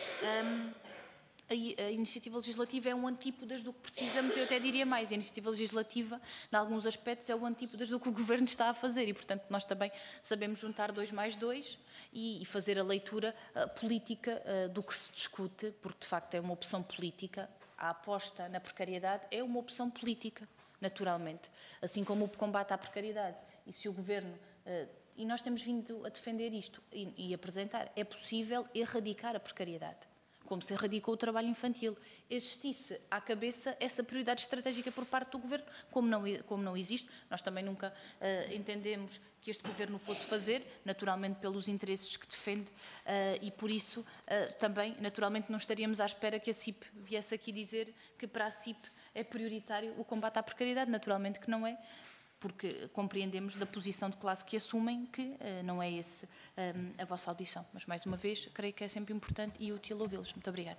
[SPEAKER 5] um, A, a iniciativa legislativa é um antípodas do que precisamos, eu até diria mais, a iniciativa legislativa, em alguns aspectos, é o antípodas do que o Governo está a fazer, e, portanto, nós também sabemos juntar dois mais dois e, e fazer a leitura uh, política uh, do que se discute, porque, de facto, é uma opção política. A aposta na precariedade é uma opção política, naturalmente, assim como o combate à precariedade. E se o Governo... Uh, e nós temos vindo a defender isto e, e apresentar, é possível erradicar a precariedade, como se erradicou o trabalho infantil. Existisse à cabeça essa prioridade estratégica por parte do Governo, como não, como não existe. Nós também nunca uh, entendemos que este Governo fosse fazer, naturalmente pelos interesses que defende, uh, e por isso uh, também, naturalmente, não estaríamos à espera que a C I P viesse aqui dizer que para a C I P é prioritário o combate à precariedade. Naturalmente que não é, porque compreendemos da posição de classe que assumem que uh, não é esse um, a vossa audição. Mas, mais uma vez, creio que é sempre importante e útil ouvi-los. Muito obrigada.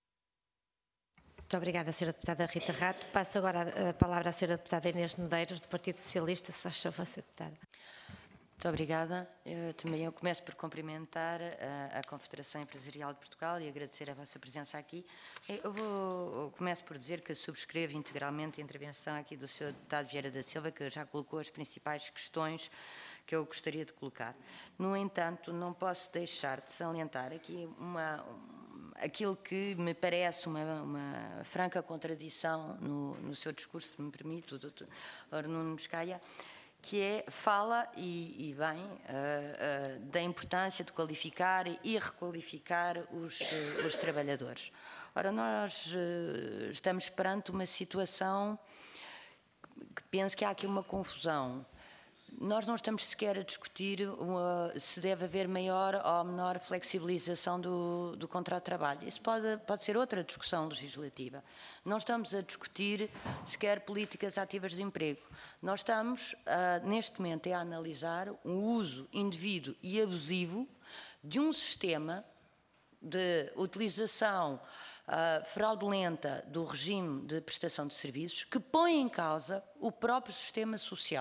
[SPEAKER 1] Muito obrigada, senhora Deputada Rita Rato. Passo agora a palavra à senhora Deputada Inês Medeiros, do Partido Socialista. Se acha você, Deputada.
[SPEAKER 6] Muito obrigada. Eu também eu começo por cumprimentar a, a Confederação Empresarial de Portugal e agradecer a vossa presença aqui. Eu, vou, eu começo por dizer que subscrevo integralmente a intervenção aqui do senhor Deputado Vieira da Silva, que já colocou as principais questões que eu gostaria de colocar. No entanto, não posso deixar de salientar aqui uma, um, aquilo que me parece uma, uma franca contradição no, no seu discurso, se me permite, o doutor Nuno Biscaia, que é, fala, e, e bem, uh, uh, da importância de qualificar e requalificar os, uh, os trabalhadores. Ora, nós uh, estamos perante uma situação que penso que há aqui uma confusão. Nós não estamos sequer a discutir uma, se deve haver maior ou menor flexibilização do, do contrato de trabalho. Isso pode, pode ser outra discussão legislativa. Não estamos a discutir sequer políticas ativas de emprego. Nós estamos, uh, neste momento, a analisar o uso indevido e abusivo de um sistema de utilização uh, fraudulenta do regime de prestação de serviços que põe em causa o próprio sistema social.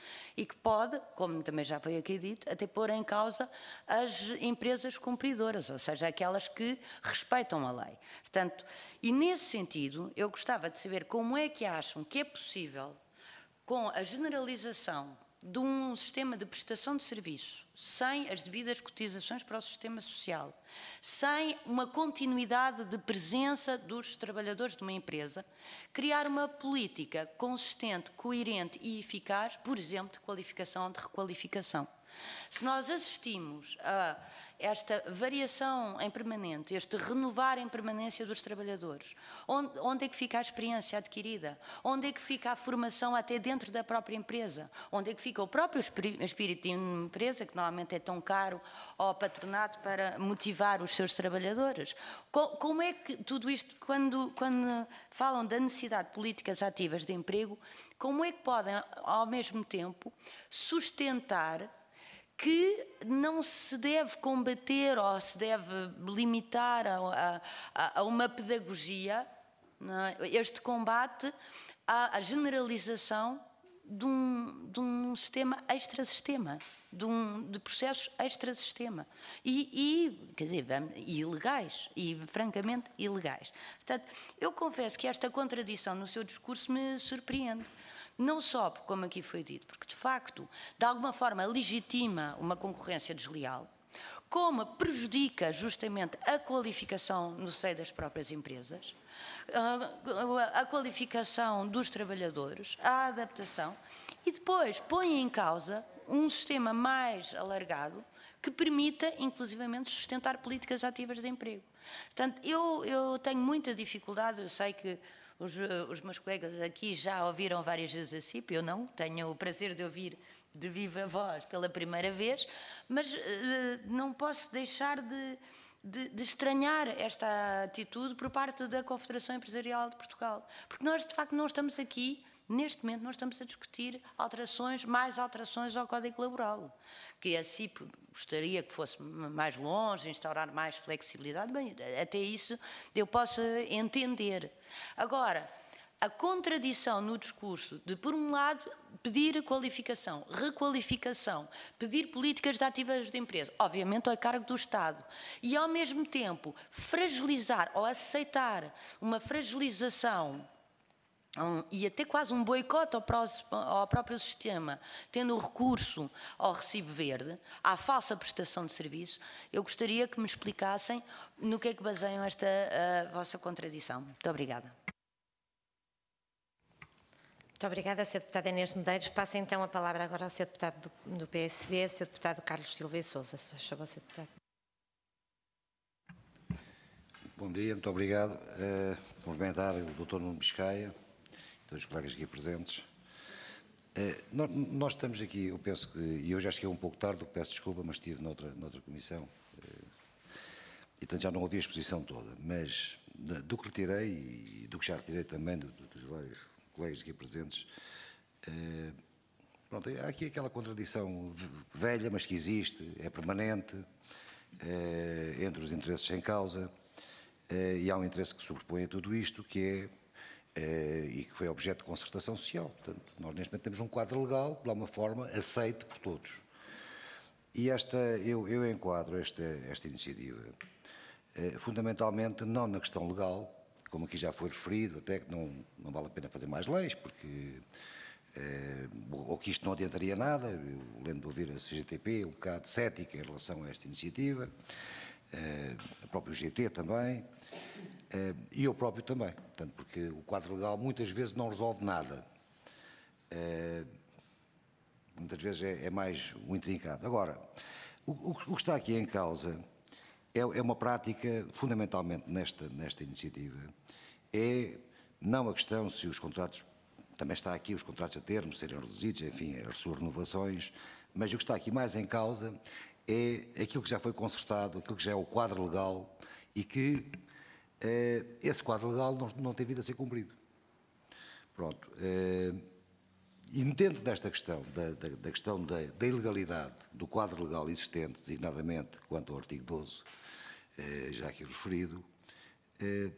[SPEAKER 6] e que pode, como também já foi aqui dito, até pôr em causa as empresas cumpridoras, ou seja, aquelas que respeitam a lei. Portanto, e nesse sentido, eu gostava de saber como é que acham que é possível, com a generalização de um sistema de prestação de serviços, sem as devidas cotizações para o sistema social, sem uma continuidade de presença dos trabalhadores de uma empresa, criar uma política consistente, coerente e eficaz, por exemplo, de qualificação ou de requalificação. Se nós assistimos a esta variação em permanente, este renovar em permanência dos trabalhadores, onde, onde é que fica a experiência adquirida? Onde é que fica a formação até dentro da própria empresa? Onde é que fica o próprio espírito de empresa, que normalmente é tão caro ao patronato para motivar os seus trabalhadores? Como é que tudo isto, quando, quando falam da necessidade de políticas ativas de emprego, como é que podem, ao mesmo tempo, sustentar que não se deve combater ou se deve limitar a, a, a uma pedagogia, não é? Este combate à, à generalização de um, de um sistema extra-sistema, de, um, de processos extra-sistema e, e, quer dizer, ilegais e francamente ilegais. Portanto, eu confesso que esta contradição no seu discurso me surpreende. Não só, como aqui foi dito, porque de facto, de alguma forma, legitima uma concorrência desleal, como prejudica justamente a qualificação no seio das próprias empresas, a qualificação dos trabalhadores, a adaptação, e depois põe em causa um sistema mais alargado que permita, inclusivamente, sustentar políticas ativas de emprego. Portanto, eu, eu tenho muita dificuldade, eu sei que Os, os meus colegas aqui já ouviram várias vezes a C I P, eu não, tenho o prazer de ouvir de viva voz pela primeira vez, mas uh, não posso deixar de, de, de estranhar esta atitude por parte da Confederação Empresarial de Portugal, porque nós de facto não estamos aqui, neste momento não estamos a discutir alterações, mais alterações ao Código Laboral, que a C I P gostaria que fosse mais longe, instaurar mais flexibilidade, bem, até isso eu posso entender. Agora, a contradição no discurso de, por um lado, pedir qualificação, requalificação, pedir políticas de ativas de empresa, obviamente ao cargo do Estado, e ao mesmo tempo fragilizar ou aceitar uma fragilização Um, e até quase um boicote ao, ao próprio sistema, tendo recurso ao recibo verde, à falsa prestação de serviço, eu gostaria que me explicassem no que é que baseiam esta uh, vossa contradição. Muito obrigada.
[SPEAKER 1] Muito obrigada, senhor Deputado Inês Medeiros. Passo então a palavra agora ao senhor Deputado do, do P S D, senhor Deputado Carlos Silva e Sousa. Se faz favor, senhor Deputado.
[SPEAKER 7] Bom dia, muito obrigado. Uh, cumprimentar o doutor Nuno Biscaia, todos os colegas aqui presentes. Eh, nós, nós estamos aqui, eu penso que, e eu já cheguei um pouco tarde, peço desculpa, mas estive noutra, noutra comissão, eh, e portanto já não ouvi a exposição toda, mas do que retirei, e do que já retirei também do, do, dos vários colegas aqui presentes, eh, pronto, há aqui aquela contradição velha, mas que existe, é permanente, eh, entre os interesses em causa, eh, e há um interesse que sobrepõe a tudo isto, que é Uh, e que foi objeto de concertação social. Portanto, nós neste momento temos um quadro legal, de alguma forma, aceite por todos. E esta, eu, eu enquadro esta, esta iniciativa, uh, fundamentalmente, não na questão legal, como aqui já foi referido, até que não, não vale a pena fazer mais leis, porque uh, ou que isto não adiantaria nada, eu lembro de ouvir a C G T P um bocado cética em relação a esta iniciativa, uh, a própria G T também, Uh, e eu próprio também, portanto, porque o quadro legal muitas vezes não resolve nada. Uh, muitas vezes é, é mais o intrincado. Agora, o, o, o que está aqui em causa é, é uma prática, fundamentalmente nesta, nesta iniciativa, é não a questão se os contratos, também está aqui os contratos a termo serem reduzidos, enfim, as suas renovações, mas o que está aqui mais em causa é aquilo que já foi concertado, aquilo que já é o quadro legal e que Uh, esse quadro legal não, não tem vindo a ser cumprido. Pronto. Uh, e dentro desta questão, da, da, da questão da, da ilegalidade do quadro legal existente, designadamente quanto ao artigo doze, uh, já aqui referido, uh,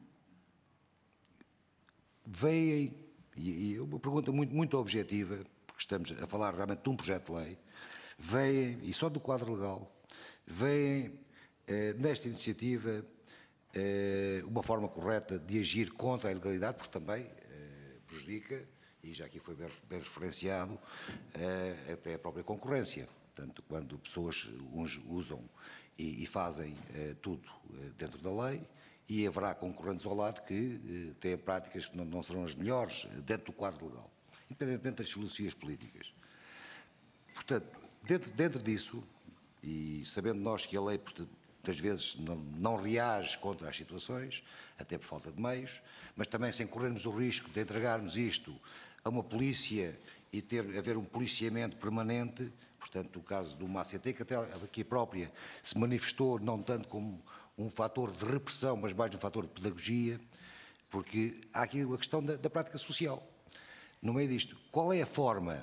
[SPEAKER 7] veem, e, e uma pergunta muito, muito objetiva, porque porque estamos a falar realmente de um projeto de lei, veem, e só do quadro legal, veem eh, nesta iniciativa eh, uma forma correta de agir contra a ilegalidade, porque também eh, prejudica, e já aqui foi bem, bem referenciado, eh, até a própria concorrência. Portanto, quando pessoas uns usam e, e fazem eh, tudo eh, dentro da lei, e haverá concorrentes ao lado que eh, têm práticas que não, não serão as melhores eh, dentro do quadro legal, independentemente das filosofias políticas. Portanto, dentro, dentro disso, e sabendo nós que a lei muitas vezes não, não reage contra as situações, até por falta de meios, mas também sem corrermos o risco de entregarmos isto a uma polícia e ter, haver um policiamento permanente, portanto, o caso do M A C T, que até aqui própria se manifestou não tanto como um fator de repressão, mas mais um fator de pedagogia, porque há aqui a questão da, da prática social. No meio disto, qual é a forma,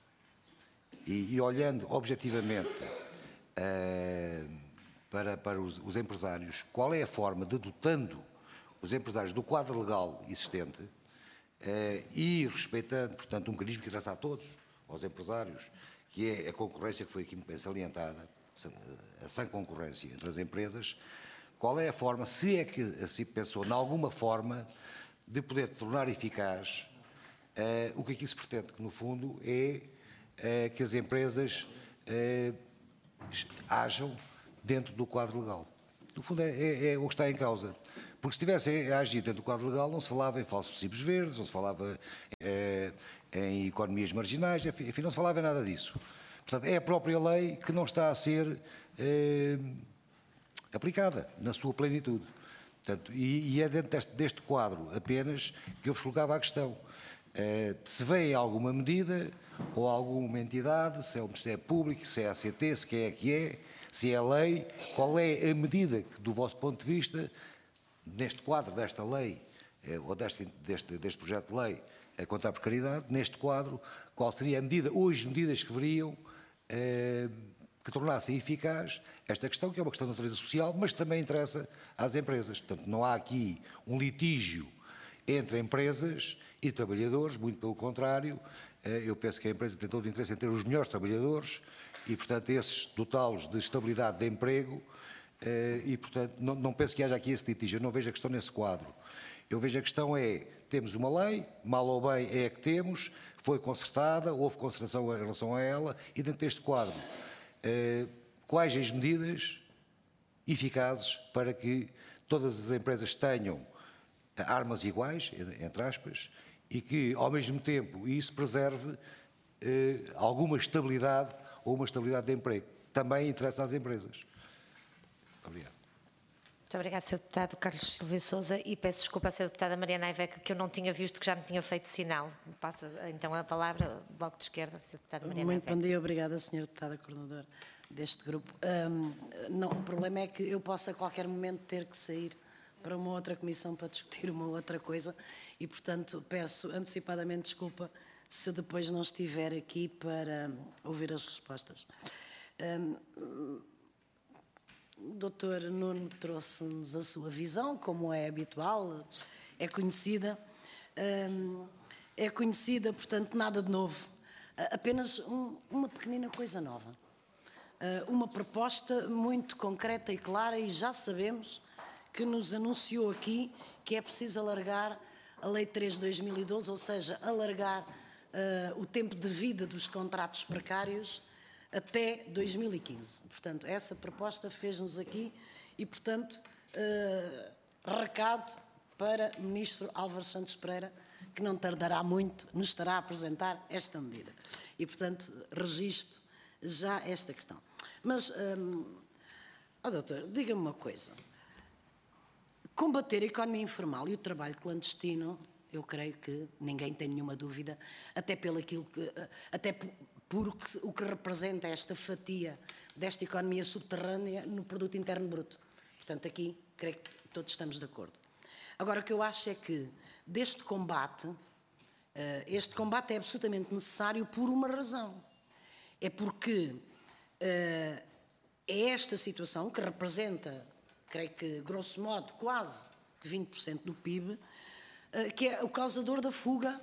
[SPEAKER 7] e, e olhando objetivamente uh, para, para os, os empresários, qual é a forma de, dotando os empresários do quadro legal existente uh, e respeitando, portanto, um mecanismo que interessa a todos, aos empresários, que é a concorrência que foi aqui muito bem salientada, a sã concorrência entre as empresas, qual é a forma, se é que se pensou, em alguma forma, de poder tornar eficaz uh, o que aqui se pretende, que no fundo é uh, que as empresas uh, ajam dentro do quadro legal. No fundo é, é, é o que está em causa. Porque se tivessem a agir dentro do quadro legal, não se falava em falsos recibos verdes, não se falava uh, em economias marginais, enfim, enfim, não se falava em nada disso. Portanto, é a própria lei que não está a ser uh, aplicada na sua plenitude. Portanto, e, e é dentro deste, deste quadro apenas que eu vos colocava a questão. Uh, se vem alguma medida ou alguma entidade, se é o Ministério Público, se é a A C T, se quem é que é, se é a lei, qual é a medida que, do vosso ponto de vista, neste quadro desta lei, uh, ou deste, deste, deste projeto de lei, a contra a precariedade, neste quadro, qual seria a medida, ou as medidas que veriam uh, que tornassem eficaz esta questão, que é uma questão de natureza social, mas também interessa às empresas. Portanto, não há aqui um litígio entre empresas e trabalhadores, muito pelo contrário, eu penso que a empresa tem todo o interesse em ter os melhores trabalhadores e, portanto, esses dotá-los de estabilidade de emprego e, portanto, não, não penso que haja aqui esse litígio, eu não vejo a questão nesse quadro. Eu vejo a questão é, temos uma lei, mal ou bem é a que temos, foi concertada, houve concertação em relação a ela, e dentro deste quadro, Uh, quais as medidas eficazes para que todas as empresas tenham armas iguais, entre aspas, e que, ao mesmo tempo, isso preserve uh, alguma estabilidade ou uma estabilidade de emprego. Também interessa às empresas. Obrigado.
[SPEAKER 1] Muito obrigada, senhor Deputado Carlos Silva Sousa, e peço desculpa à senhora Deputada Mariana Aiveca, que eu não tinha visto, que já me tinha feito sinal. Passa então a palavra, Bloco de Esquerda, senhora Deputada Mariana
[SPEAKER 8] Muito
[SPEAKER 1] Aiveca.
[SPEAKER 8] bom dia, obrigada, senhora Deputada Coordenadora deste grupo. Um, não, o problema é que eu posso a qualquer momento ter que sair para uma outra comissão para discutir uma outra coisa e, portanto, peço antecipadamente desculpa se depois não estiver aqui para ouvir as respostas. Um, O doutor Nuno trouxe-nos a sua visão, como é habitual, é conhecida. É conhecida, portanto, nada de novo. Apenas um, uma pequenina coisa nova. Uma proposta muito concreta e clara, e já sabemos que nos anunciou aqui que é preciso alargar a Lei três de dois mil e doze, ou seja, alargar uh, o tempo de vida dos contratos precários até dois mil e quinze. Portanto, essa proposta fez-nos aqui e, portanto, uh, recado para o Ministro Álvaro Santos Pereira, que não tardará muito, nos estará a apresentar esta medida. E, portanto, registro já esta questão. Mas, um, oh, doutor, diga-me uma coisa. Combater a economia informal e o trabalho clandestino, eu creio que ninguém tem nenhuma dúvida, até pelo aquilo que... até por o que, o que representa esta fatia desta economia subterrânea no produto interno bruto. Portanto, aqui, creio que todos estamos de acordo. Agora, o que eu acho é que, deste combate, este combate é absolutamente necessário por uma razão. É porque é esta situação, que representa, creio que, grosso modo, quase vinte por cento do P I B, que é o causador da fuga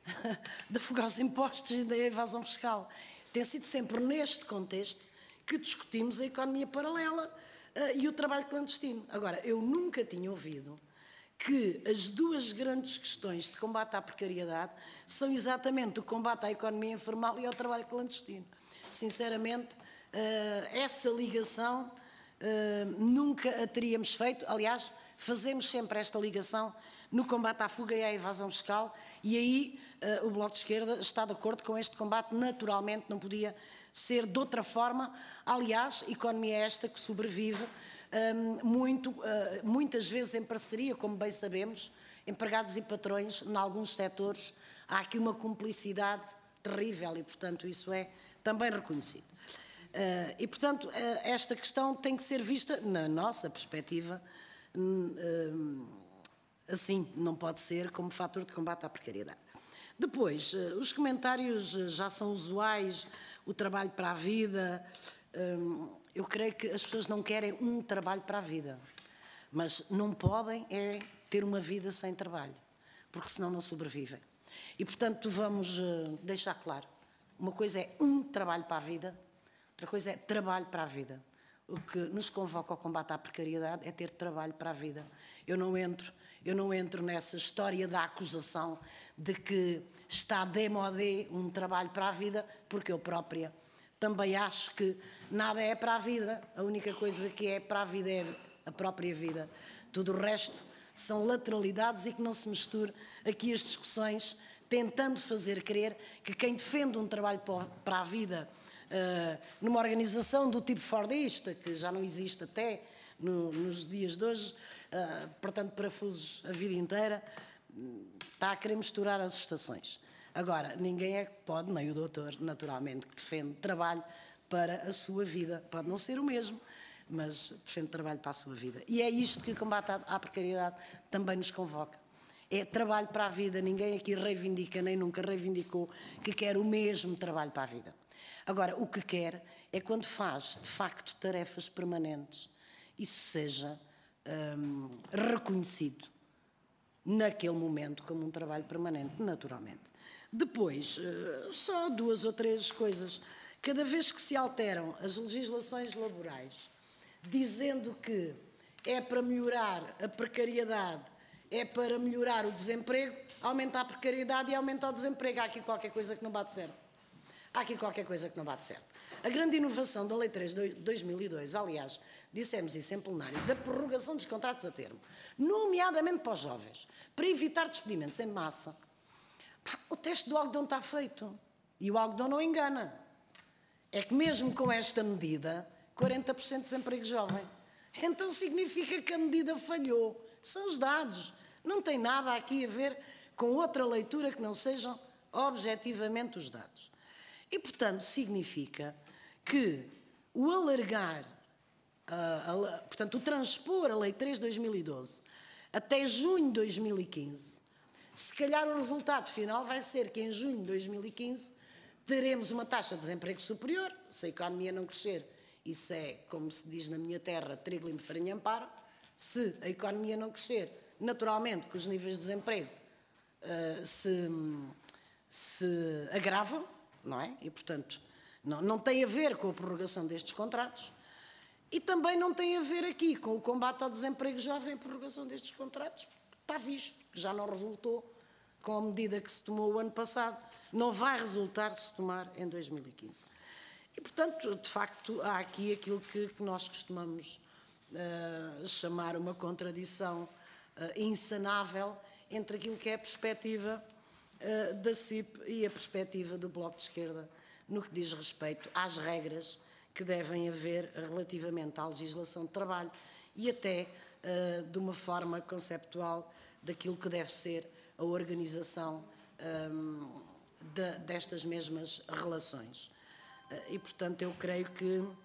[SPEAKER 8] da fuga aos impostos e da evasão fiscal. Tem sido sempre neste contexto que discutimos a economia paralela uh, e o trabalho clandestino. Agora, eu nunca tinha ouvido que as duas grandes questões de combate à precariedade são exatamente o combate à economia informal e ao trabalho clandestino. Sinceramente, uh, essa ligação uh, nunca a teríamos feito. Aliás, fazemos sempre esta ligação no combate à fuga e à evasão fiscal, e aí uh, o Bloco de Esquerda está de acordo com este combate. Naturalmente não podia ser de outra forma. Aliás, economia esta que sobrevive um, muito, uh, muitas vezes em parceria, como bem sabemos, empregados e patrões, em alguns setores, há aqui uma cumplicidade terrível e, portanto, isso é também reconhecido. Uh, e, portanto, uh, esta questão tem que ser vista, na nossa perspectiva, uh, assim, não pode ser como fator de combate à precariedade. Depois, uh, os comentários uh, já são usuais, o trabalho para a vida. Uh, eu creio que as pessoas não querem um trabalho para a vida, mas não podem é ter uma vida sem trabalho, porque senão não sobrevivem. E, portanto, vamos uh, deixar claro. Uma coisa é um trabalho para a vida, outra coisa é trabalho para a vida. O que nos convoca ao combate à precariedade é ter trabalho para a vida. Eu não entro, eu não entro nessa história da acusação de que está démodé um trabalho para a vida, porque eu própria também acho que nada é para a vida. A única coisa que é para a vida é a própria vida. Tudo o resto são lateralidades e que não se misture aqui as discussões, tentando fazer crer que quem defende um trabalho para a vida uh, numa organização do tipo fordista, que já não existe até no, nos dias de hoje, uh, portanto, parafusos a vida inteira, está a querer misturar as estações. Agora, ninguém é que pode, nem o doutor, naturalmente, que defende trabalho para a sua vida. Pode não ser o mesmo, mas defende trabalho para a sua vida. E é isto que o combate à precariedade também nos convoca. É trabalho para a vida. Ninguém aqui reivindica, nem nunca reivindicou, que quer o mesmo trabalho para a vida. Agora, o que quer é quando faz, de facto, tarefas permanentes, isso seja hum, reconhecido naquele momento como um trabalho permanente, naturalmente. Depois, só duas ou três coisas. Cada vez que se alteram as legislações laborais, dizendo que é para melhorar a precariedade, é para melhorar o desemprego, aumenta a precariedade e aumenta o desemprego. Há aqui qualquer coisa que não bate certo. Há aqui qualquer coisa que não bate certo. A grande inovação da Lei três de dois mil e dois, aliás, dissemos isso em plenário, da prorrogação dos contratos a termo, nomeadamente para os jovens, para evitar despedimentos em massa. Pá, o teste do algodão está feito. E o algodão não engana. É que mesmo com esta medida, quarenta por cento de desemprego jovem. Então significa que a medida falhou. São os dados. Não tem nada aqui a ver com outra leitura que não sejam objetivamente os dados. E, portanto, significa que o alargar, uh, a, portanto, o transpor a Lei três de dois mil e doze até junho de dois mil e quinze, se calhar o resultado final vai ser que em junho de dois mil e quinze teremos uma taxa de desemprego superior, se a economia não crescer. Isso é, como se diz na minha terra, trigo limpo, farinha amparo. Se a economia não crescer, naturalmente que os níveis de desemprego uh, se, se agravam, não é? E, portanto, não, não tem a ver com a prorrogação destes contratos e também não tem a ver aqui com o combate ao desemprego jovem, a prorrogação destes contratos, porque está visto que já não resultou com a medida que se tomou o ano passado, não vai resultar se tomar em dois mil e quinze. E, portanto, de facto, há aqui aquilo que, que nós costumamos uh, chamar uma contradição uh, insanável entre aquilo que é a perspectiva uh, da C I P e a perspectiva do Bloco de Esquerda no que diz respeito às regras que devem haver relativamente à legislação de trabalho e até uh, de uma forma conceptual daquilo que deve ser a organização um, de, destas mesmas relações. E, portanto, eu creio que uh,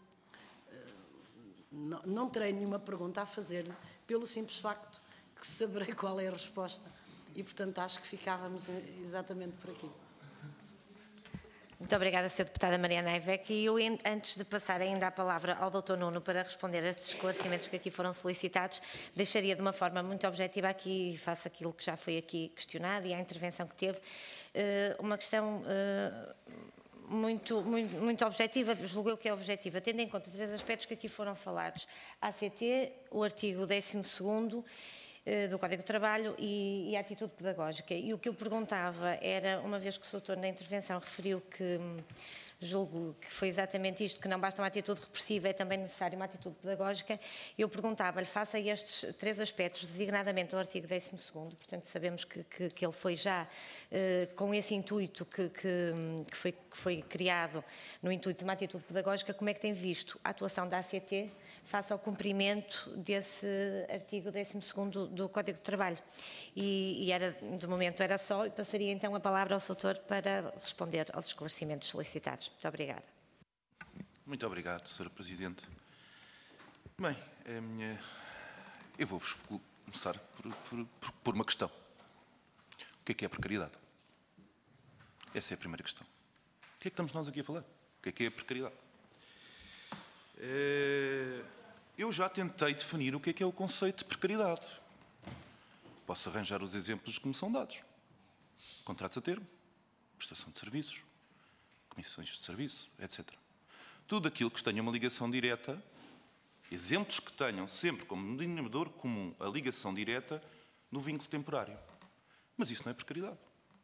[SPEAKER 8] não, não terei nenhuma pergunta a fazer pelo simples facto que saberei qual é a resposta. E, portanto, acho que ficávamos exatamente por aqui.
[SPEAKER 1] Muito obrigada, senhora Deputada Mariana Ivec. E eu, antes de passar ainda a palavra ao doutor Nuno para responder a esses esclarecimentos que aqui foram solicitados, deixaria de uma forma muito objetiva aqui, face àquilo que já foi aqui questionado e à intervenção que teve, uma questão muito, muito, muito objetiva, julgo eu que é objetiva, tendo em conta três aspectos que aqui foram falados. A A C T, o artigo décimo segundo do Código de Trabalho e, e a atitude pedagógica. E o que eu perguntava era, uma vez que o doutor na intervenção referiu que, julgo que foi exatamente isto, que não basta uma atitude repressiva, é também necessário uma atitude pedagógica, eu perguntava-lhe, face a estes três aspectos, designadamente o artigo décimo segundo, portanto sabemos que, que, que ele foi já eh, com esse intuito que, que, que, foi, que foi criado no intuito de uma atitude pedagógica, como é que tem visto a atuação da A C T face ao cumprimento desse artigo décimo segundo do Código de Trabalho? E, e era, de momento era só, e passaria então a palavra ao doutor para responder aos esclarecimentos solicitados. Muito obrigada.
[SPEAKER 2] Muito obrigado, senhora Presidente. Bem, a minha... eu vou-vos começar por, por, por, por uma questão. O que é que é a precariedade? Essa é a primeira questão. O que é que estamos nós aqui a falar? O que é que é a precariedade? Eu já tentei definir o que é que é o conceito de precariedade. Posso arranjar os exemplos que me são dados. Contratos a termo, prestação de serviços, comissões de serviço, etcétera. Tudo aquilo que tenha uma ligação direta, exemplos que tenham sempre como denominador comum a ligação direta no vínculo temporário. Mas isso não é precariedade.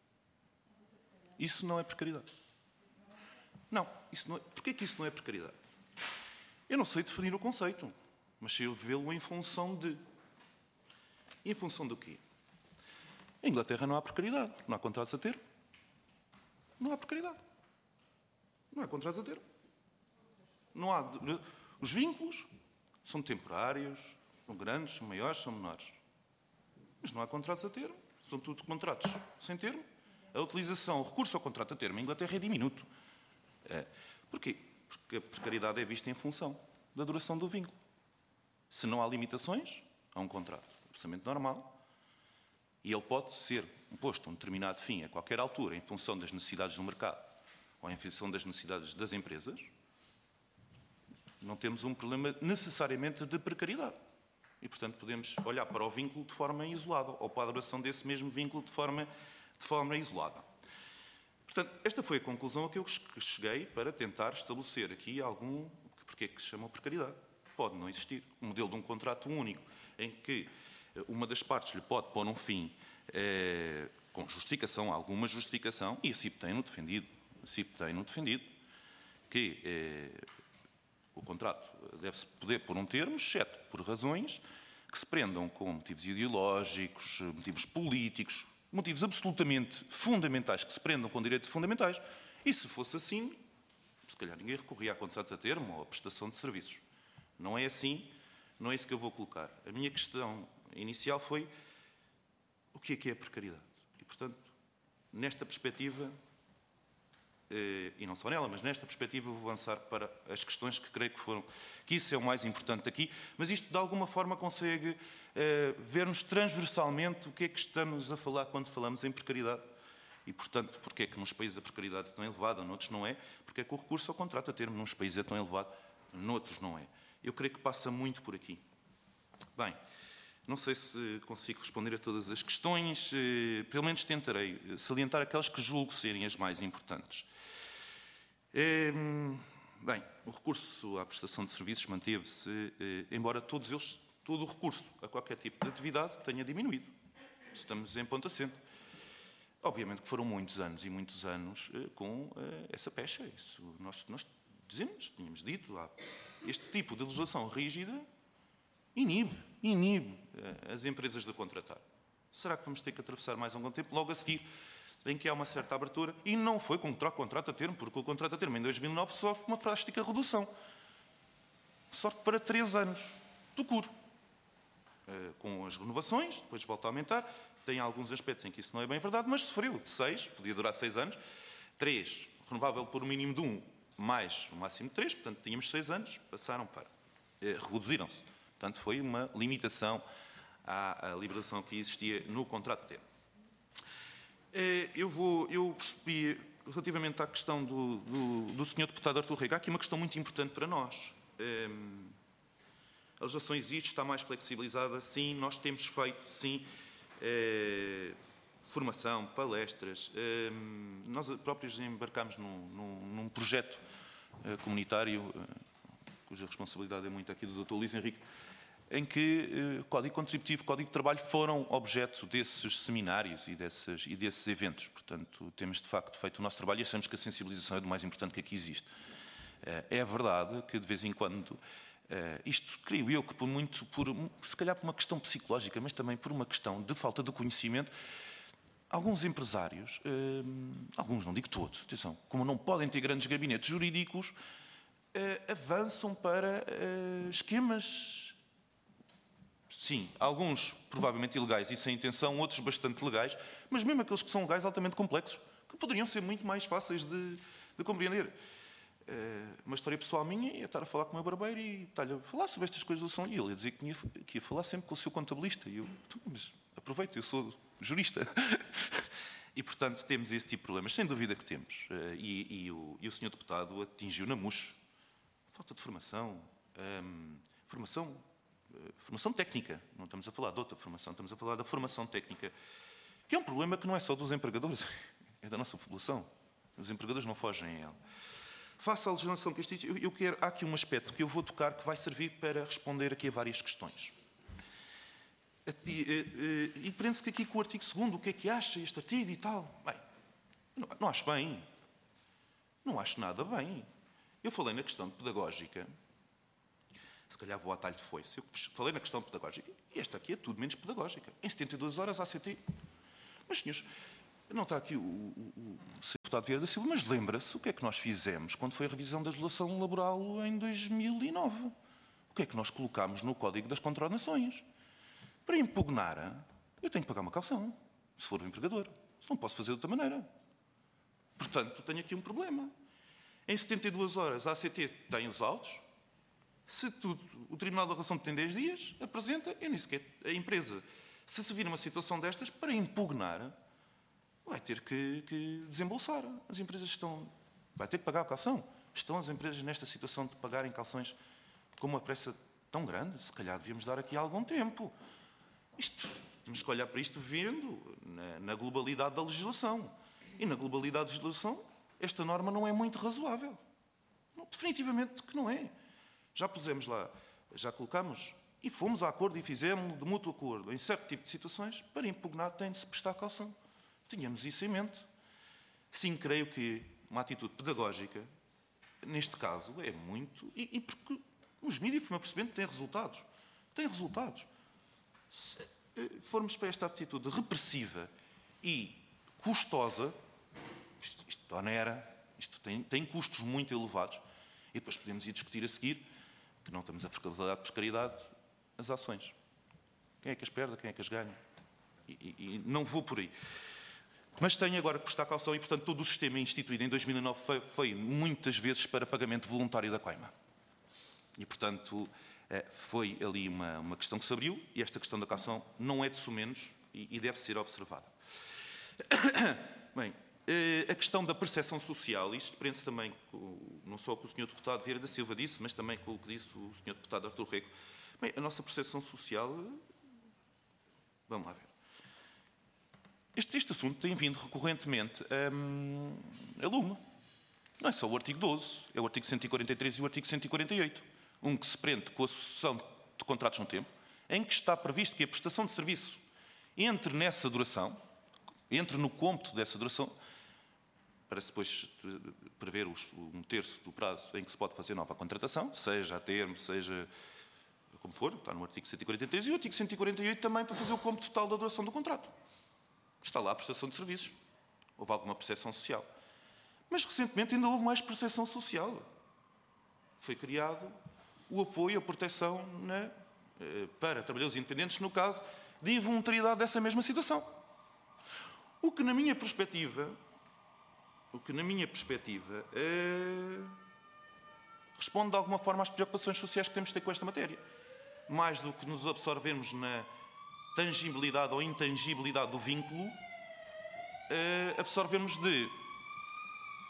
[SPEAKER 2] Isso não é precariedade. Não, isso não é... Porquê que isso não é precariedade? Eu não sei definir o conceito, mas sei vê-lo em função de... Em função do quê? Em Inglaterra não há precariedade, não há contratos a termo. Não há precariedade. Não há contratos a termo. Não há... Os vínculos são temporários, são grandes, são maiores, são menores. Mas não há contratos a termo. São tudo contratos sem termo. A utilização, o recurso ao contrato a termo em Inglaterra é diminuto. É. Porquê? Porque a precariedade é vista em função da duração do vínculo. Se não há limitações, há um contrato de orçamento normal e ele pode ser posto a um determinado fim a qualquer altura em função das necessidades do mercado ou em função das necessidades das empresas. Não temos um problema necessariamente de precariedade. E, portanto, podemos olhar para o vínculo de forma isolada ou para a duração desse mesmo vínculo de forma, de forma isolada. Portanto, esta foi a conclusão a que eu cheguei para tentar estabelecer aqui algum... Porque é que se chama precariedade? Pode não existir. Um modelo de um contrato único em que uma das partes lhe pode pôr um fim eh, com justificação, alguma justificação, e a C I P tem-no defendido, a C I P tem-no defendido, que eh, o contrato deve-se poder pôr um termo, exceto por razões que se prendam com motivos ideológicos, motivos políticos, motivos absolutamente fundamentais que se prendam com direitos fundamentais. E se fosse assim, se calhar ninguém recorria a contrato a termo ou a prestação de serviços. Não é assim, não é isso que eu vou colocar. A minha questão inicial foi o que é que é a precariedade? E, portanto, nesta perspectiva, e não só nela, mas nesta perspectiva vou avançar para as questões que creio que foram, que isso é o mais importante aqui, mas isto de alguma forma consegue eh, ver-nos transversalmente o que é que estamos a falar quando falamos em precariedade e, portanto, porque é que nos países a precariedade é tão elevada, noutros não é, porque é que o recurso ao contrato a termo nos países é tão elevado, noutros não é. Eu creio que passa muito por aqui. Bem, não sei se consigo responder a todas as questões, eh, pelo menos tentarei salientar aquelas que julgo serem as mais importantes. Eh, bem, o recurso à prestação de serviços manteve-se, eh, embora todos eles, todo o recurso a qualquer tipo de atividade tenha diminuído. Estamos em ponto assente. Obviamente que foram muitos anos e muitos anos eh, com eh, essa pecha. Isso nós, nós dizemos, tínhamos dito, há este tipo de legislação rígida inibe, inibe eh, as empresas de contratar. Será que vamos ter que atravessar mais algum tempo? Logo a seguir, em que há uma certa abertura, e não foi com o contrato a termo, porque o contrato a termo em dois mil e nove sofre uma drástica redução. Sorte para três anos, do curo. Uh, com as renovações, depois volta a aumentar. Tem alguns aspectos em que isso não é bem verdade, mas sofreu de seis, podia durar seis anos. Três, renovável por um mínimo de um, mais o máximo de três, portanto tínhamos seis anos, passaram para. Uh, reduziram-se. Portanto, foi uma limitação à, à liberação que existia no contrato a termo. Eu, vou, eu percebi relativamente à questão do, do, do senhor deputado Artur Rego, há aqui uma questão muito importante para nós. Um, a legislação existe, está mais flexibilizada, sim, nós temos feito, sim, uh, formação, palestras. Um, nós próprios embarcámos num, num, num projeto uh, comunitário, uh, cuja responsabilidade é muito aqui do doutor Luís Henrique, em que eh, Código Contributivo e Código de Trabalho foram objeto desses seminários e, dessas, e desses eventos. Portanto, temos de facto feito o nosso trabalho e achamos que a sensibilização é do mais importante que aqui existe. Eh, é verdade que de vez em quando, eh, isto creio eu que por muito, por, se calhar por uma questão psicológica, mas também por uma questão de falta de conhecimento, alguns empresários, eh, alguns, não digo todos, atenção, como não podem ter grandes gabinetes jurídicos, eh, avançam para eh, esquemas. Sim, alguns provavelmente ilegais e sem intenção, outros bastante legais, mas mesmo aqueles que são legais altamente complexos, que poderiam ser muito mais fáceis de, de compreender. Uh, uma história pessoal minha é estar a falar com o meu barbeiro e estar-lhe a falar sobre estas coisas do som. E ele ia dizer que ia, que ia falar sempre com o seu contabilista. E eu, mas aproveito, eu sou jurista. E, portanto, temos esse tipo de problemas. Sem dúvida que temos. Uh, e, e, o, e o senhor deputado atingiu na mousse. Falta de formação. Um, formação... Formação técnica, não estamos a falar de outra formação, estamos a falar da formação técnica, que é um problema que não é só dos empregadores, é da nossa população. Os empregadores não fogem a ela. Face à legislação que isto eu, eu quero, há aqui um aspecto que eu vou tocar que vai servir para responder aqui a várias questões. E prende-se aqui com o artigo segundo, o que é que acha este artigo e tal. Bem, não, não acho bem. Não acho nada bem. Eu falei na questão pedagógica. Se calhar vou ao atalho de foice. Eu falei na questão pedagógica e esta aqui é tudo menos pedagógica. Em setenta e duas horas, A C T. Mas, senhores, não está aqui o, o, o senhor deputado Vieira da Silva, mas lembra-se o que é que nós fizemos quando foi a revisão da legislação laboral em dois mil e nove? O que é que nós colocámos no Código das Contraordenações? Para impugnar, eu tenho que pagar uma calção, se for o empregador. Não posso fazer de outra maneira. Portanto, tenho aqui um problema. Em setenta e duas horas, a A C T tem os autos. Se tudo, o Tribunal da Relação tem dez dias, apresenta, eu nem sequer, a empresa, se se vir uma situação destas, para impugnar, vai ter que, que desembolsar. As empresas estão, vai ter que pagar a calção. Estão as empresas nesta situação de pagarem calções com uma pressa tão grande? Se calhar devíamos dar aqui algum tempo. Isto, temos que olhar para isto vendo na, na globalidade da legislação. E na globalidade da legislação, esta norma não é muito razoável. Não, definitivamente que não é. Já pusemos lá, já colocamos e fomos a acordo e fizemos de mútuo acordo em certo tipo de situações, para impugnar tem de se prestar calção. Tínhamos isso em mente. Sim, creio que uma atitude pedagógica, neste caso, é muito... E, e porque os mídias, fui-me apercebendo, têm resultados. Têm resultados. Se formos para esta atitude repressiva e custosa, isto, isto onera, isto tem, tem custos muito elevados, e depois podemos ir discutir a seguir que não estamos a fiscalizar por caridade as ações. Quem é que as perde, quem é que as ganha? E, e, e não vou por aí. Mas tenho agora que prestar calção e, portanto, todo o sistema instituído em dois mil e nove foi, foi muitas vezes para pagamento voluntário da coima. E, portanto, foi ali uma, uma questão que se abriu e esta questão da calção não é de sumenos e, e deve ser observada. Bem, a questão da percepção social, isto prende-se também com, não só com o senhor deputado Vieira da Silva disse, mas também com o que disse o senhor deputado Artur Rego. Bem, a nossa percepção social, vamos lá ver. Este, este assunto tem vindo recorrentemente um, a lume. Não é só o artigo doze, é o artigo cento e quarenta e três e o artigo cento e quarenta e oito. Um que se prende com a sucessão de contratos no tempo, em que está previsto que a prestação de serviço entre nessa duração, entre no cômputo dessa duração, para se depois prever um terço do prazo em que se pode fazer nova contratação, seja a termo, seja como for, está no artigo cento e quarenta e três, e o artigo cento e quarenta e oito também para fazer o cômputo total da duração do contrato. Está lá a prestação de serviços. Houve alguma percepção social. Mas recentemente ainda houve mais percepção social. Foi criado o apoio, a proteção na, para trabalhadores independentes, no caso de involuntariedade dessa mesma situação. O que na minha perspectiva, o que na minha perspectiva é, responde de alguma forma às preocupações sociais que temos de ter com esta matéria. Mais do que nos absorvermos na tangibilidade ou intangibilidade do vínculo, é, absorvermos de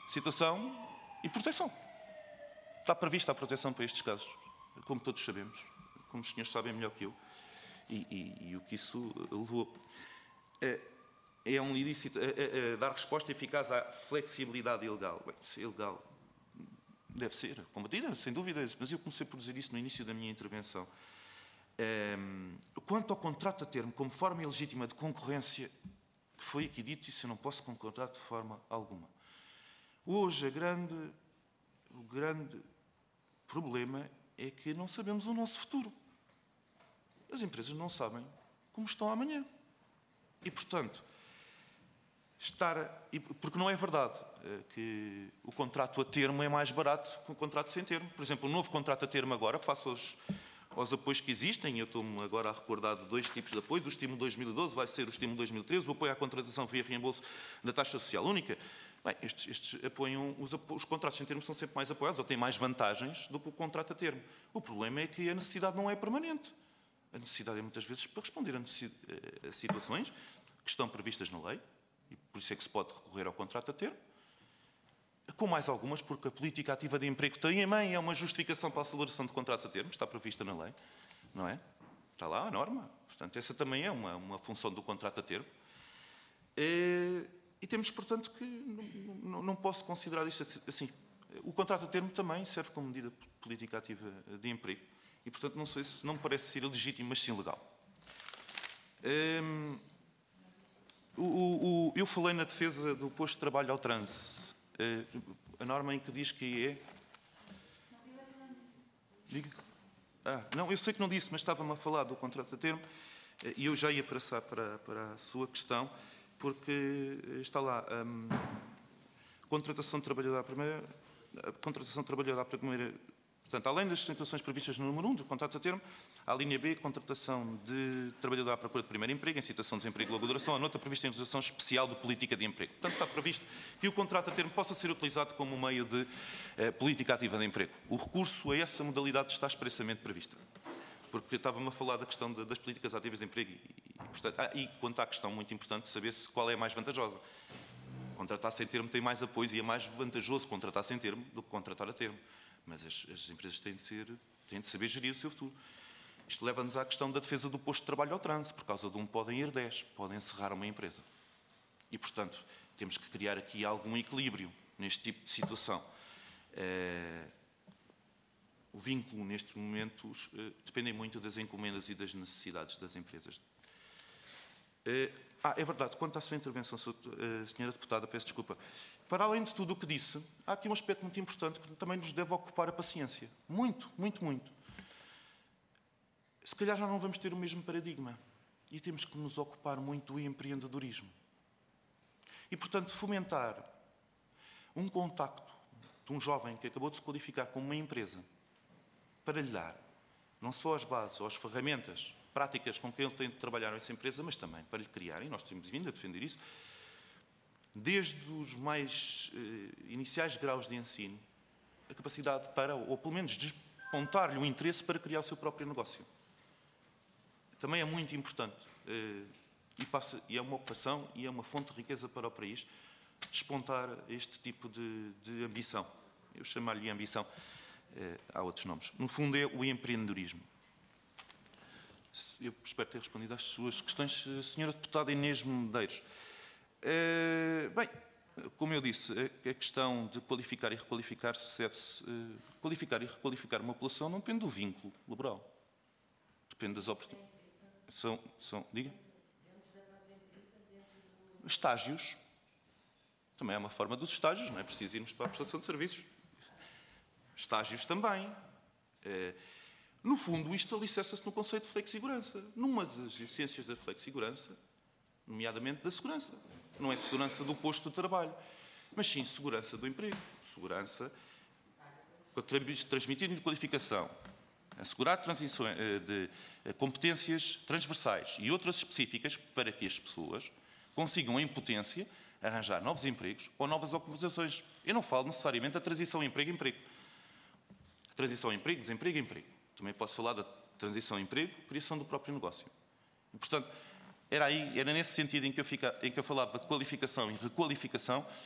[SPEAKER 2] situação e proteção. Está prevista a proteção para estes casos, como todos sabemos, como os senhores sabem melhor que eu, e, e, e o que isso levou. É, é um ilícito, é, é, é dar resposta eficaz à flexibilidade ilegal. Bem, se é ilegal, deve ser combatida, sem dúvida, mas eu comecei por dizer isso no início da minha intervenção. É, quanto ao contrato a termo como forma ilegítima de concorrência, que foi aqui dito, isso eu não posso concordar de forma alguma. Hoje, a grande, o grande problema é que não sabemos o nosso futuro. As empresas não sabem como estão amanhã. E, portanto, estar... Porque não é verdade que o contrato a termo é mais barato que o contrato sem termo. Por exemplo, o novo contrato a termo agora, face aos, aos apoios que existem, eu estou-me agora a recordar de dois tipos de apoios, o estímulo dois mil e doze vai ser o estímulo dois mil e treze, o apoio à contratação via reembolso da taxa social única. Bem, estes, estes apoiam, os, os contratos sem termo são sempre mais apoiados, ou têm mais vantagens do que o contrato a termo. O problema é que a necessidade não é permanente. A necessidade é muitas vezes para responder a, a situações que estão previstas na lei, e por isso é que se pode recorrer ao contrato a termo, com mais algumas, porque a política ativa de emprego também é uma justificação para a celebração de contratos a termo, está prevista na lei, não é? Está lá a norma. Portanto, essa também é uma, uma função do contrato a termo. E, e temos, portanto, que não, não, não posso considerar isto assim. O contrato a termo também serve como medida política ativa de emprego. E, portanto, não sei se não me parece ser ilegítimo, mas sim legal. Um, o, o, eu falei na defesa do posto de trabalho ao transe. Uh, a norma em que diz que é... Diga. Ah, não, eu sei que não disse, mas estava-me a falar do contrato a termo e eu já ia passar para, para a sua questão, porque está lá um, contratação de trabalhador à primeira... A contratação de trabalhador à primeira... Portanto, além das situações previstas no número um do contrato a termo, há a linha B, contratação de trabalhador à procura de primeiro emprego, em situação de desemprego de longa duração, a nota prevista em legislação especial de política de emprego. Portanto, está previsto que o contrato a termo possa ser utilizado como meio de eh, política ativa de emprego. O recurso a essa modalidade está expressamente previsto. Porque estava-me a falar da questão de, das políticas ativas de emprego e, e, portanto, ah, e quanto à questão muito importante de saber se, qual é a mais vantajosa. Contratar sem termo tem mais apoios e é mais vantajoso contratar sem termo do que contratar a termo. Mas as, as empresas têm de, ser, têm de saber gerir o seu futuro. Isto leva-nos à questão da defesa do posto de trabalho ao transe. Por causa de um podem ir dez, podem encerrar uma empresa. E, portanto, temos que criar aqui algum equilíbrio neste tipo de situação. Eh, o vínculo, neste momento, eh, depende muito das encomendas e das necessidades das empresas. Eh, ah, é verdade, quanto à sua intervenção, senhora Deputada, peço desculpa. Para além de tudo o que disse, há aqui um aspecto muito importante que também nos deve ocupar a paciência. Muito, muito, muito. Se calhar já não vamos ter o mesmo paradigma. E temos que nos ocupar muito do empreendedorismo. E, portanto, fomentar um contacto de um jovem que acabou de se qualificar como uma empresa para lhe dar não só as bases ou as ferramentas práticas com que ele tem de trabalhar nessa empresa, mas também para lhe criar, e nós temos vindo a defender isso, desde os mais eh, iniciais graus de ensino, a capacidade para, ou pelo menos despontar-lhe o interesse para criar o seu próprio negócio. Também é muito importante eh, e, passa, e é uma ocupação e é uma fonte de riqueza para o país despontar este tipo de, de ambição. Eu chamo-lhe ambição, eh, há outros nomes. No fundo é o empreendedorismo. Eu espero ter respondido às suas questões, senhora Deputada Inês Medeiros. Uh, bem, como eu disse, a questão de qualificar e requalificar serve-se. Uh, qualificar e requalificar uma população não depende do vínculo laboral. Depende das oportunidades. São, são, diga? Estágios. Também é uma forma dos estágios, não é preciso irmos para a prestação de serviços. Estágios também. Uh, No fundo, isto alicerça-se no conceito de flexigurança. Numa das essências da flexigurança, nomeadamente da segurança. Não é segurança do posto de trabalho, mas sim segurança do emprego. Segurança, transmitir de qualificação, assegurar transições de competências transversais e outras específicas para que as pessoas consigam, em potência, arranjar novos empregos ou novas ocupações. Eu não falo necessariamente da transição emprego-emprego. Transição emprego, desemprego, emprego. Também posso falar da transição emprego, criação do próprio negócio. E, portanto, era aí, era nesse sentido em que eu, fica, em que eu falava de qualificação e requalificação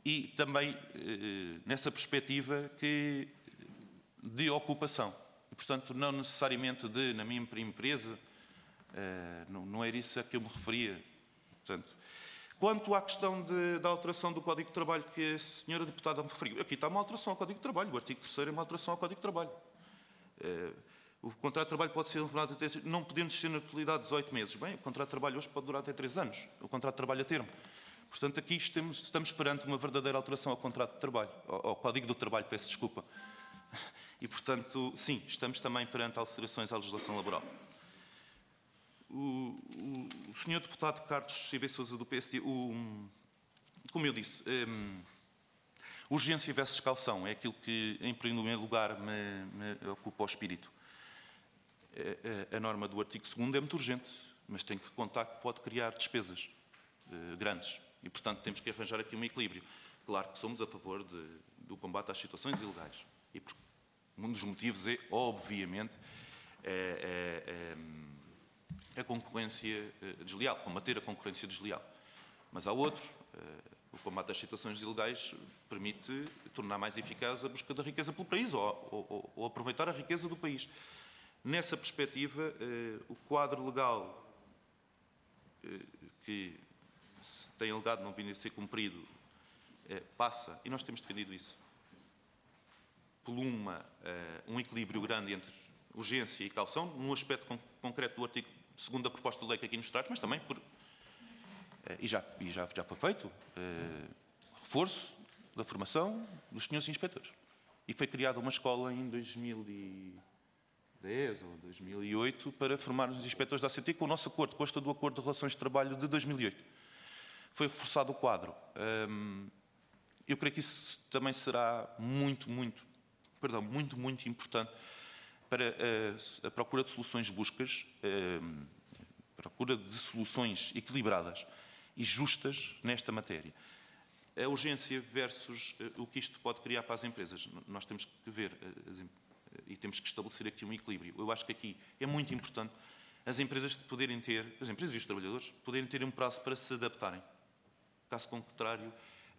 [SPEAKER 2] e também nessa perspectiva que, de ocupação. E, portanto, não necessariamente de, na minha empresa, não, não era isso a que eu me referia. Portanto, quanto à questão de, da alteração do Código de Trabalho que a senhora deputada me referiu, aqui está uma alteração ao Código de Trabalho, o artigo terceiro é uma alteração ao Código de Trabalho. O contrato de trabalho pode ser renovado até, não podendo ser na totalidade de dezoito meses. Bem, o contrato de trabalho hoje pode durar até três anos, o contrato de trabalho a termo. Portanto, aqui estamos, estamos perante uma verdadeira alteração ao contrato de trabalho, ao, ao Código do Trabalho, peço desculpa. E, portanto, sim, estamos também perante alterações à legislação laboral. O, o, o senhor deputado Carlos C. Sousa, do P S D, o, como eu disse, um, urgência versus caução é aquilo que, em primeiro lugar, me, me ocupa o espírito. A, a, a norma do artigo segundo é muito urgente, mas tem que contar que pode criar despesas uh, grandes. E, portanto, temos que arranjar aqui um equilíbrio. Claro que somos a favor de, do combate às situações ilegais. E por, um dos motivos é, obviamente, a, a, a concorrência desleal, combater a concorrência desleal. Mas há outro, o combate às situações ilegais permite tornar mais eficaz a busca da riqueza pelo país, ou, ou, ou aproveitar a riqueza do país. Nessa perspectiva, o quadro legal que se tem alegado não vindo a ser cumprido passa, e nós temos defendido isso, por uma, um equilíbrio grande entre urgência e caução, num aspecto con concreto do artigo segundo da proposta de lei que aqui nos traz, mas também por, e já, e já, já foi feito, reforço da formação dos senhores inspectores. E foi criada uma escola em dois mil e dez ou dois mil e oito para formar os inspectores da A C T com o nosso acordo, consta do Acordo de Relações de Trabalho de dois mil e oito. Foi reforçado o quadro. Eu creio que isso também será muito, muito, perdão, muito, muito importante para a, a procura de soluções buscas, a procura de soluções equilibradas e justas nesta matéria. A urgência versus o que isto pode criar para as empresas. Nós temos que ver as, e temos que estabelecer aqui um equilíbrio. Eu acho que aqui é muito importante as empresas poderem ter, as empresas e os trabalhadores, poderem ter um prazo para se adaptarem. Caso contrário,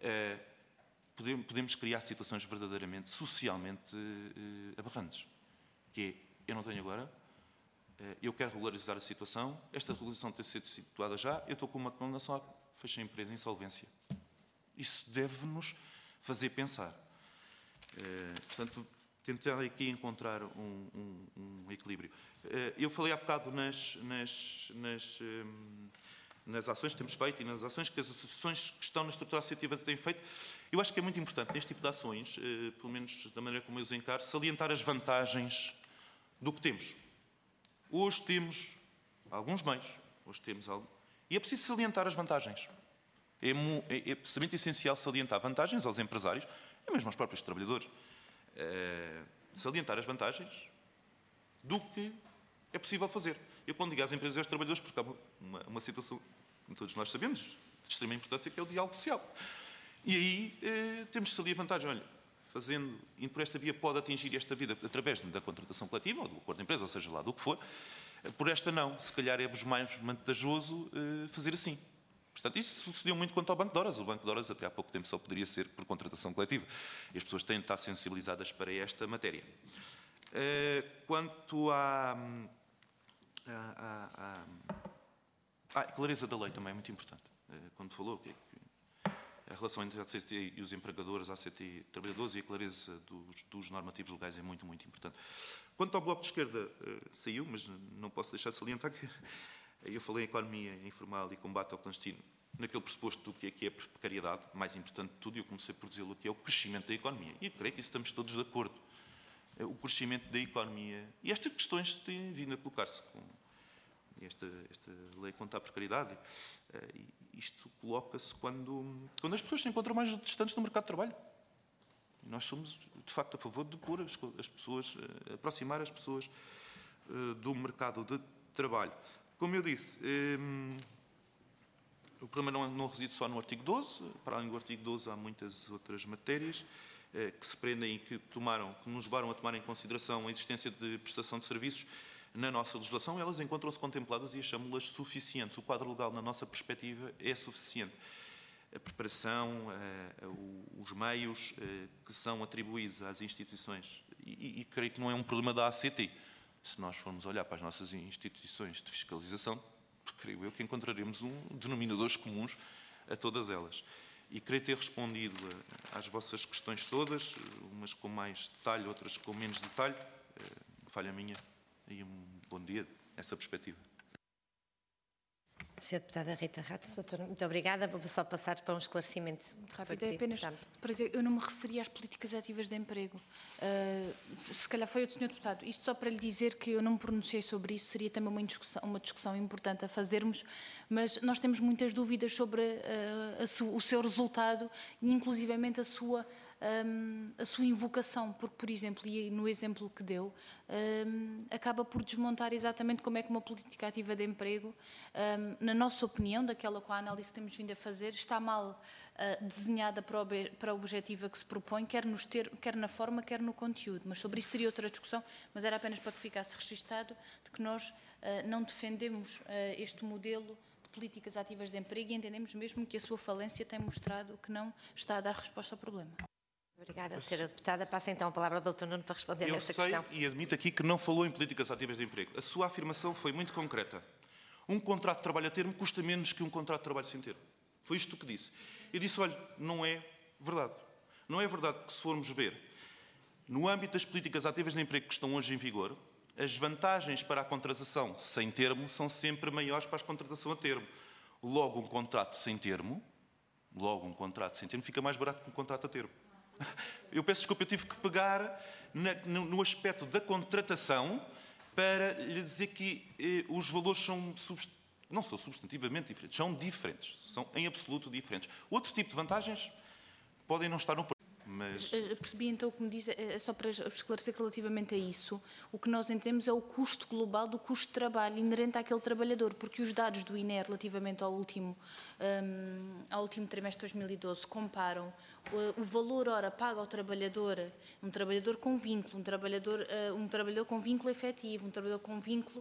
[SPEAKER 2] podemos criar situações verdadeiramente, socialmente aberrantes. Que é, eu não tenho agora, eu quero regularizar a situação, esta regularização tem sido situada já, eu estou com uma condenação, fechei a empresa em insolvência. Isso deve-nos fazer pensar. Portanto, tentar aqui encontrar um, um, um equilíbrio. Eu falei há bocado nas, nas, nas, nas ações que temos feito e nas ações que as associações que estão na estrutura associativa têm feito. Eu acho que é muito importante, neste tipo de ações, pelo menos da maneira como eu os encaro, salientar as vantagens do que temos. Hoje temos alguns meios, hoje temos algo, e é preciso salientar as vantagens. É, é, é absolutamente essencial salientar vantagens aos empresários e mesmo aos próprios trabalhadores. É, salientar as vantagens do que é possível fazer. Eu, quando digo às empresas e aos trabalhadores, porque há uma, uma situação, como todos nós sabemos, de extrema importância, que é o diálogo social. E aí eh, temos de salir a vantagem. Olha, fazendo, indo por esta via, pode atingir esta vida através da contratação coletiva ou do acordo de empresa, ou seja lá do que for. Por esta não. Se calhar é-vos mais vantajoso eh, fazer assim. Portanto, isso sucedeu muito quanto ao Banco de Horas. O Banco de Horas até há pouco tempo só poderia ser por contratação coletiva. E as pessoas têm de estar sensibilizadas para esta matéria. Uh, quanto à, à, à, à, à clareza da lei também é muito importante. Uh, quando falou que, que a relação entre a A C T e os empregadores, a ACT e trabalhadores e a clareza dos, dos normativos legais é muito, muito importante. Quanto ao Bloco de Esquerda, uh, saiu, mas não posso deixar de salientar que eu falei em economia informal e combate ao clandestino, naquele pressuposto do que é que é a precariedade, mais importante de tudo, e eu comecei por dizê-lo aqui, é o crescimento da economia. E eu creio que isso estamos todos de acordo. O crescimento da economia. E estas questões têm vindo a colocar-se com esta, esta lei contra a precariedade. Isto coloca-se quando, quando as pessoas se encontram mais distantes do mercado de trabalho. E nós somos, de facto, a favor de pôr as, as pessoas, aproximar as pessoas do mercado de trabalho. Como eu disse, um, o problema não, não reside só no artigo doze, para além do artigo doze há muitas outras matérias eh, que se prendem e que, tomaram, que nos levaram a tomar em consideração a existência de prestação de serviços na nossa legislação. Elas encontram-se contempladas e achamos-las suficientes. O quadro legal, na nossa perspectiva, é suficiente. a preparação, os meios que são atribuídos às instituições. E, e creio que não é um problema da A C T. Se nós formos olhar para as nossas instituições de fiscalização, creio eu que encontraremos um denominadores comuns a todas elas. E creio ter respondido às vossas questões todas, umas com mais detalhe, outras com menos detalhe. Falha minha e um bom dia nessa perspectiva.
[SPEAKER 1] Senhora Deputada Rita Rato, doutora, muito obrigada. Vou só passar para um esclarecimento.
[SPEAKER 5] Muito rápido, é apenas para dizer, eu não me referi às políticas ativas de emprego. Uh, se calhar foi o senhor Deputado. Isto só para lhe dizer que eu não me pronunciei sobre isso, seria também uma discussão, uma discussão importante a fazermos, mas nós temos muitas dúvidas sobre uh, a su, o seu resultado e inclusivamente a sua Um, a sua invocação, porque, por exemplo, e no exemplo que deu, um, acaba por desmontar exatamente como é que uma política ativa de emprego, um, na nossa opinião, daquela com a análise que temos vindo a fazer, está mal uh, desenhada para, ob para a objetiva que se propõe, quer, nos ter, quer na forma, quer no conteúdo. Mas sobre isso seria outra discussão, mas era apenas para que ficasse registado de que nós uh, não defendemos uh, este modelo de políticas ativas de emprego e entendemos mesmo que a sua falência tem mostrado que não está a dar resposta ao problema.
[SPEAKER 1] Obrigada, senhora Deputada. Passa então a palavra ao doutor Nuno para responder a esta questão.
[SPEAKER 2] Eu sei e admito aqui que não falou em políticas ativas de emprego. A sua afirmação foi muito concreta. Um contrato de trabalho a termo custa menos que um contrato de trabalho sem termo. Foi isto que disse. Eu disse, olha, não é verdade. Não é verdade que, se formos ver, no âmbito das políticas ativas de emprego que estão hoje em vigor, as vantagens para a contratação sem termo são sempre maiores para a contratação a termo. Logo, um contrato sem termo, logo um contrato sem termo fica mais barato que um contrato a termo. Eu peço desculpa, eu tive que pegar na, no, no aspecto da contratação para lhe dizer que eh, os valores são, não são substantivamente diferentes, são diferentes, são em absoluto diferentes. Outro tipo de vantagens podem não estar no... Mas...
[SPEAKER 5] Percebi então o que me diz, é só para esclarecer relativamente a isso, o que nós entendemos é o custo global do custo de trabalho inerente àquele trabalhador, porque os dados do I N E relativamente ao último, um, ao último trimestre de dois mil e doze comparam o, o valor hora pago ao trabalhador, um trabalhador com vínculo, um trabalhador, uh, um trabalhador com vínculo efetivo, um trabalhador com vínculo,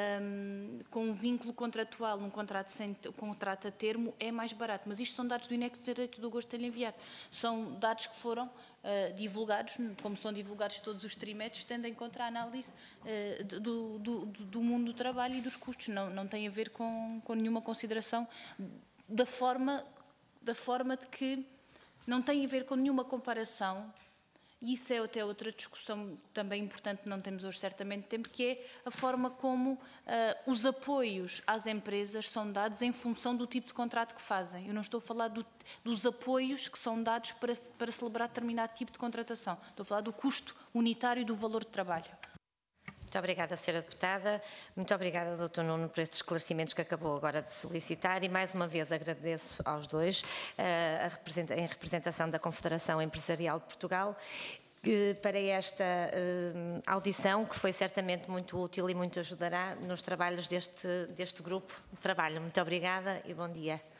[SPEAKER 5] um, com um vínculo contratual, um contrato, sem, um contrato a termo é mais barato, mas isto são dados do I N E que terei todo o gosto de lhe enviar. São dados que foram foram uh, divulgados, como são divulgados todos os trimestres, tendo em conta a análise uh, do, do, do mundo do trabalho e dos custos. Não, não tem a ver com, com nenhuma consideração da forma, da forma de que não tem a ver com nenhuma comparação. E isso é até outra discussão também importante, não temos hoje certamente tempo, que é a forma como uh, os apoios às empresas são dados em função do tipo de contrato que fazem. Eu não estou a falar do, dos apoios que são dados para, para celebrar determinado tipo de contratação. Estou a falar do custo unitário do valor de trabalho.
[SPEAKER 1] Muito obrigada, senhora Deputada. Muito obrigada, doutor Nuno, por estes esclarecimentos que acabou agora de solicitar e, mais uma vez, agradeço aos dois, uh, a representa em representação da Confederação Empresarial de Portugal, uh, para esta uh, audição, que foi certamente muito útil e muito ajudará nos trabalhos deste, deste grupo de trabalho. Muito obrigada e bom dia.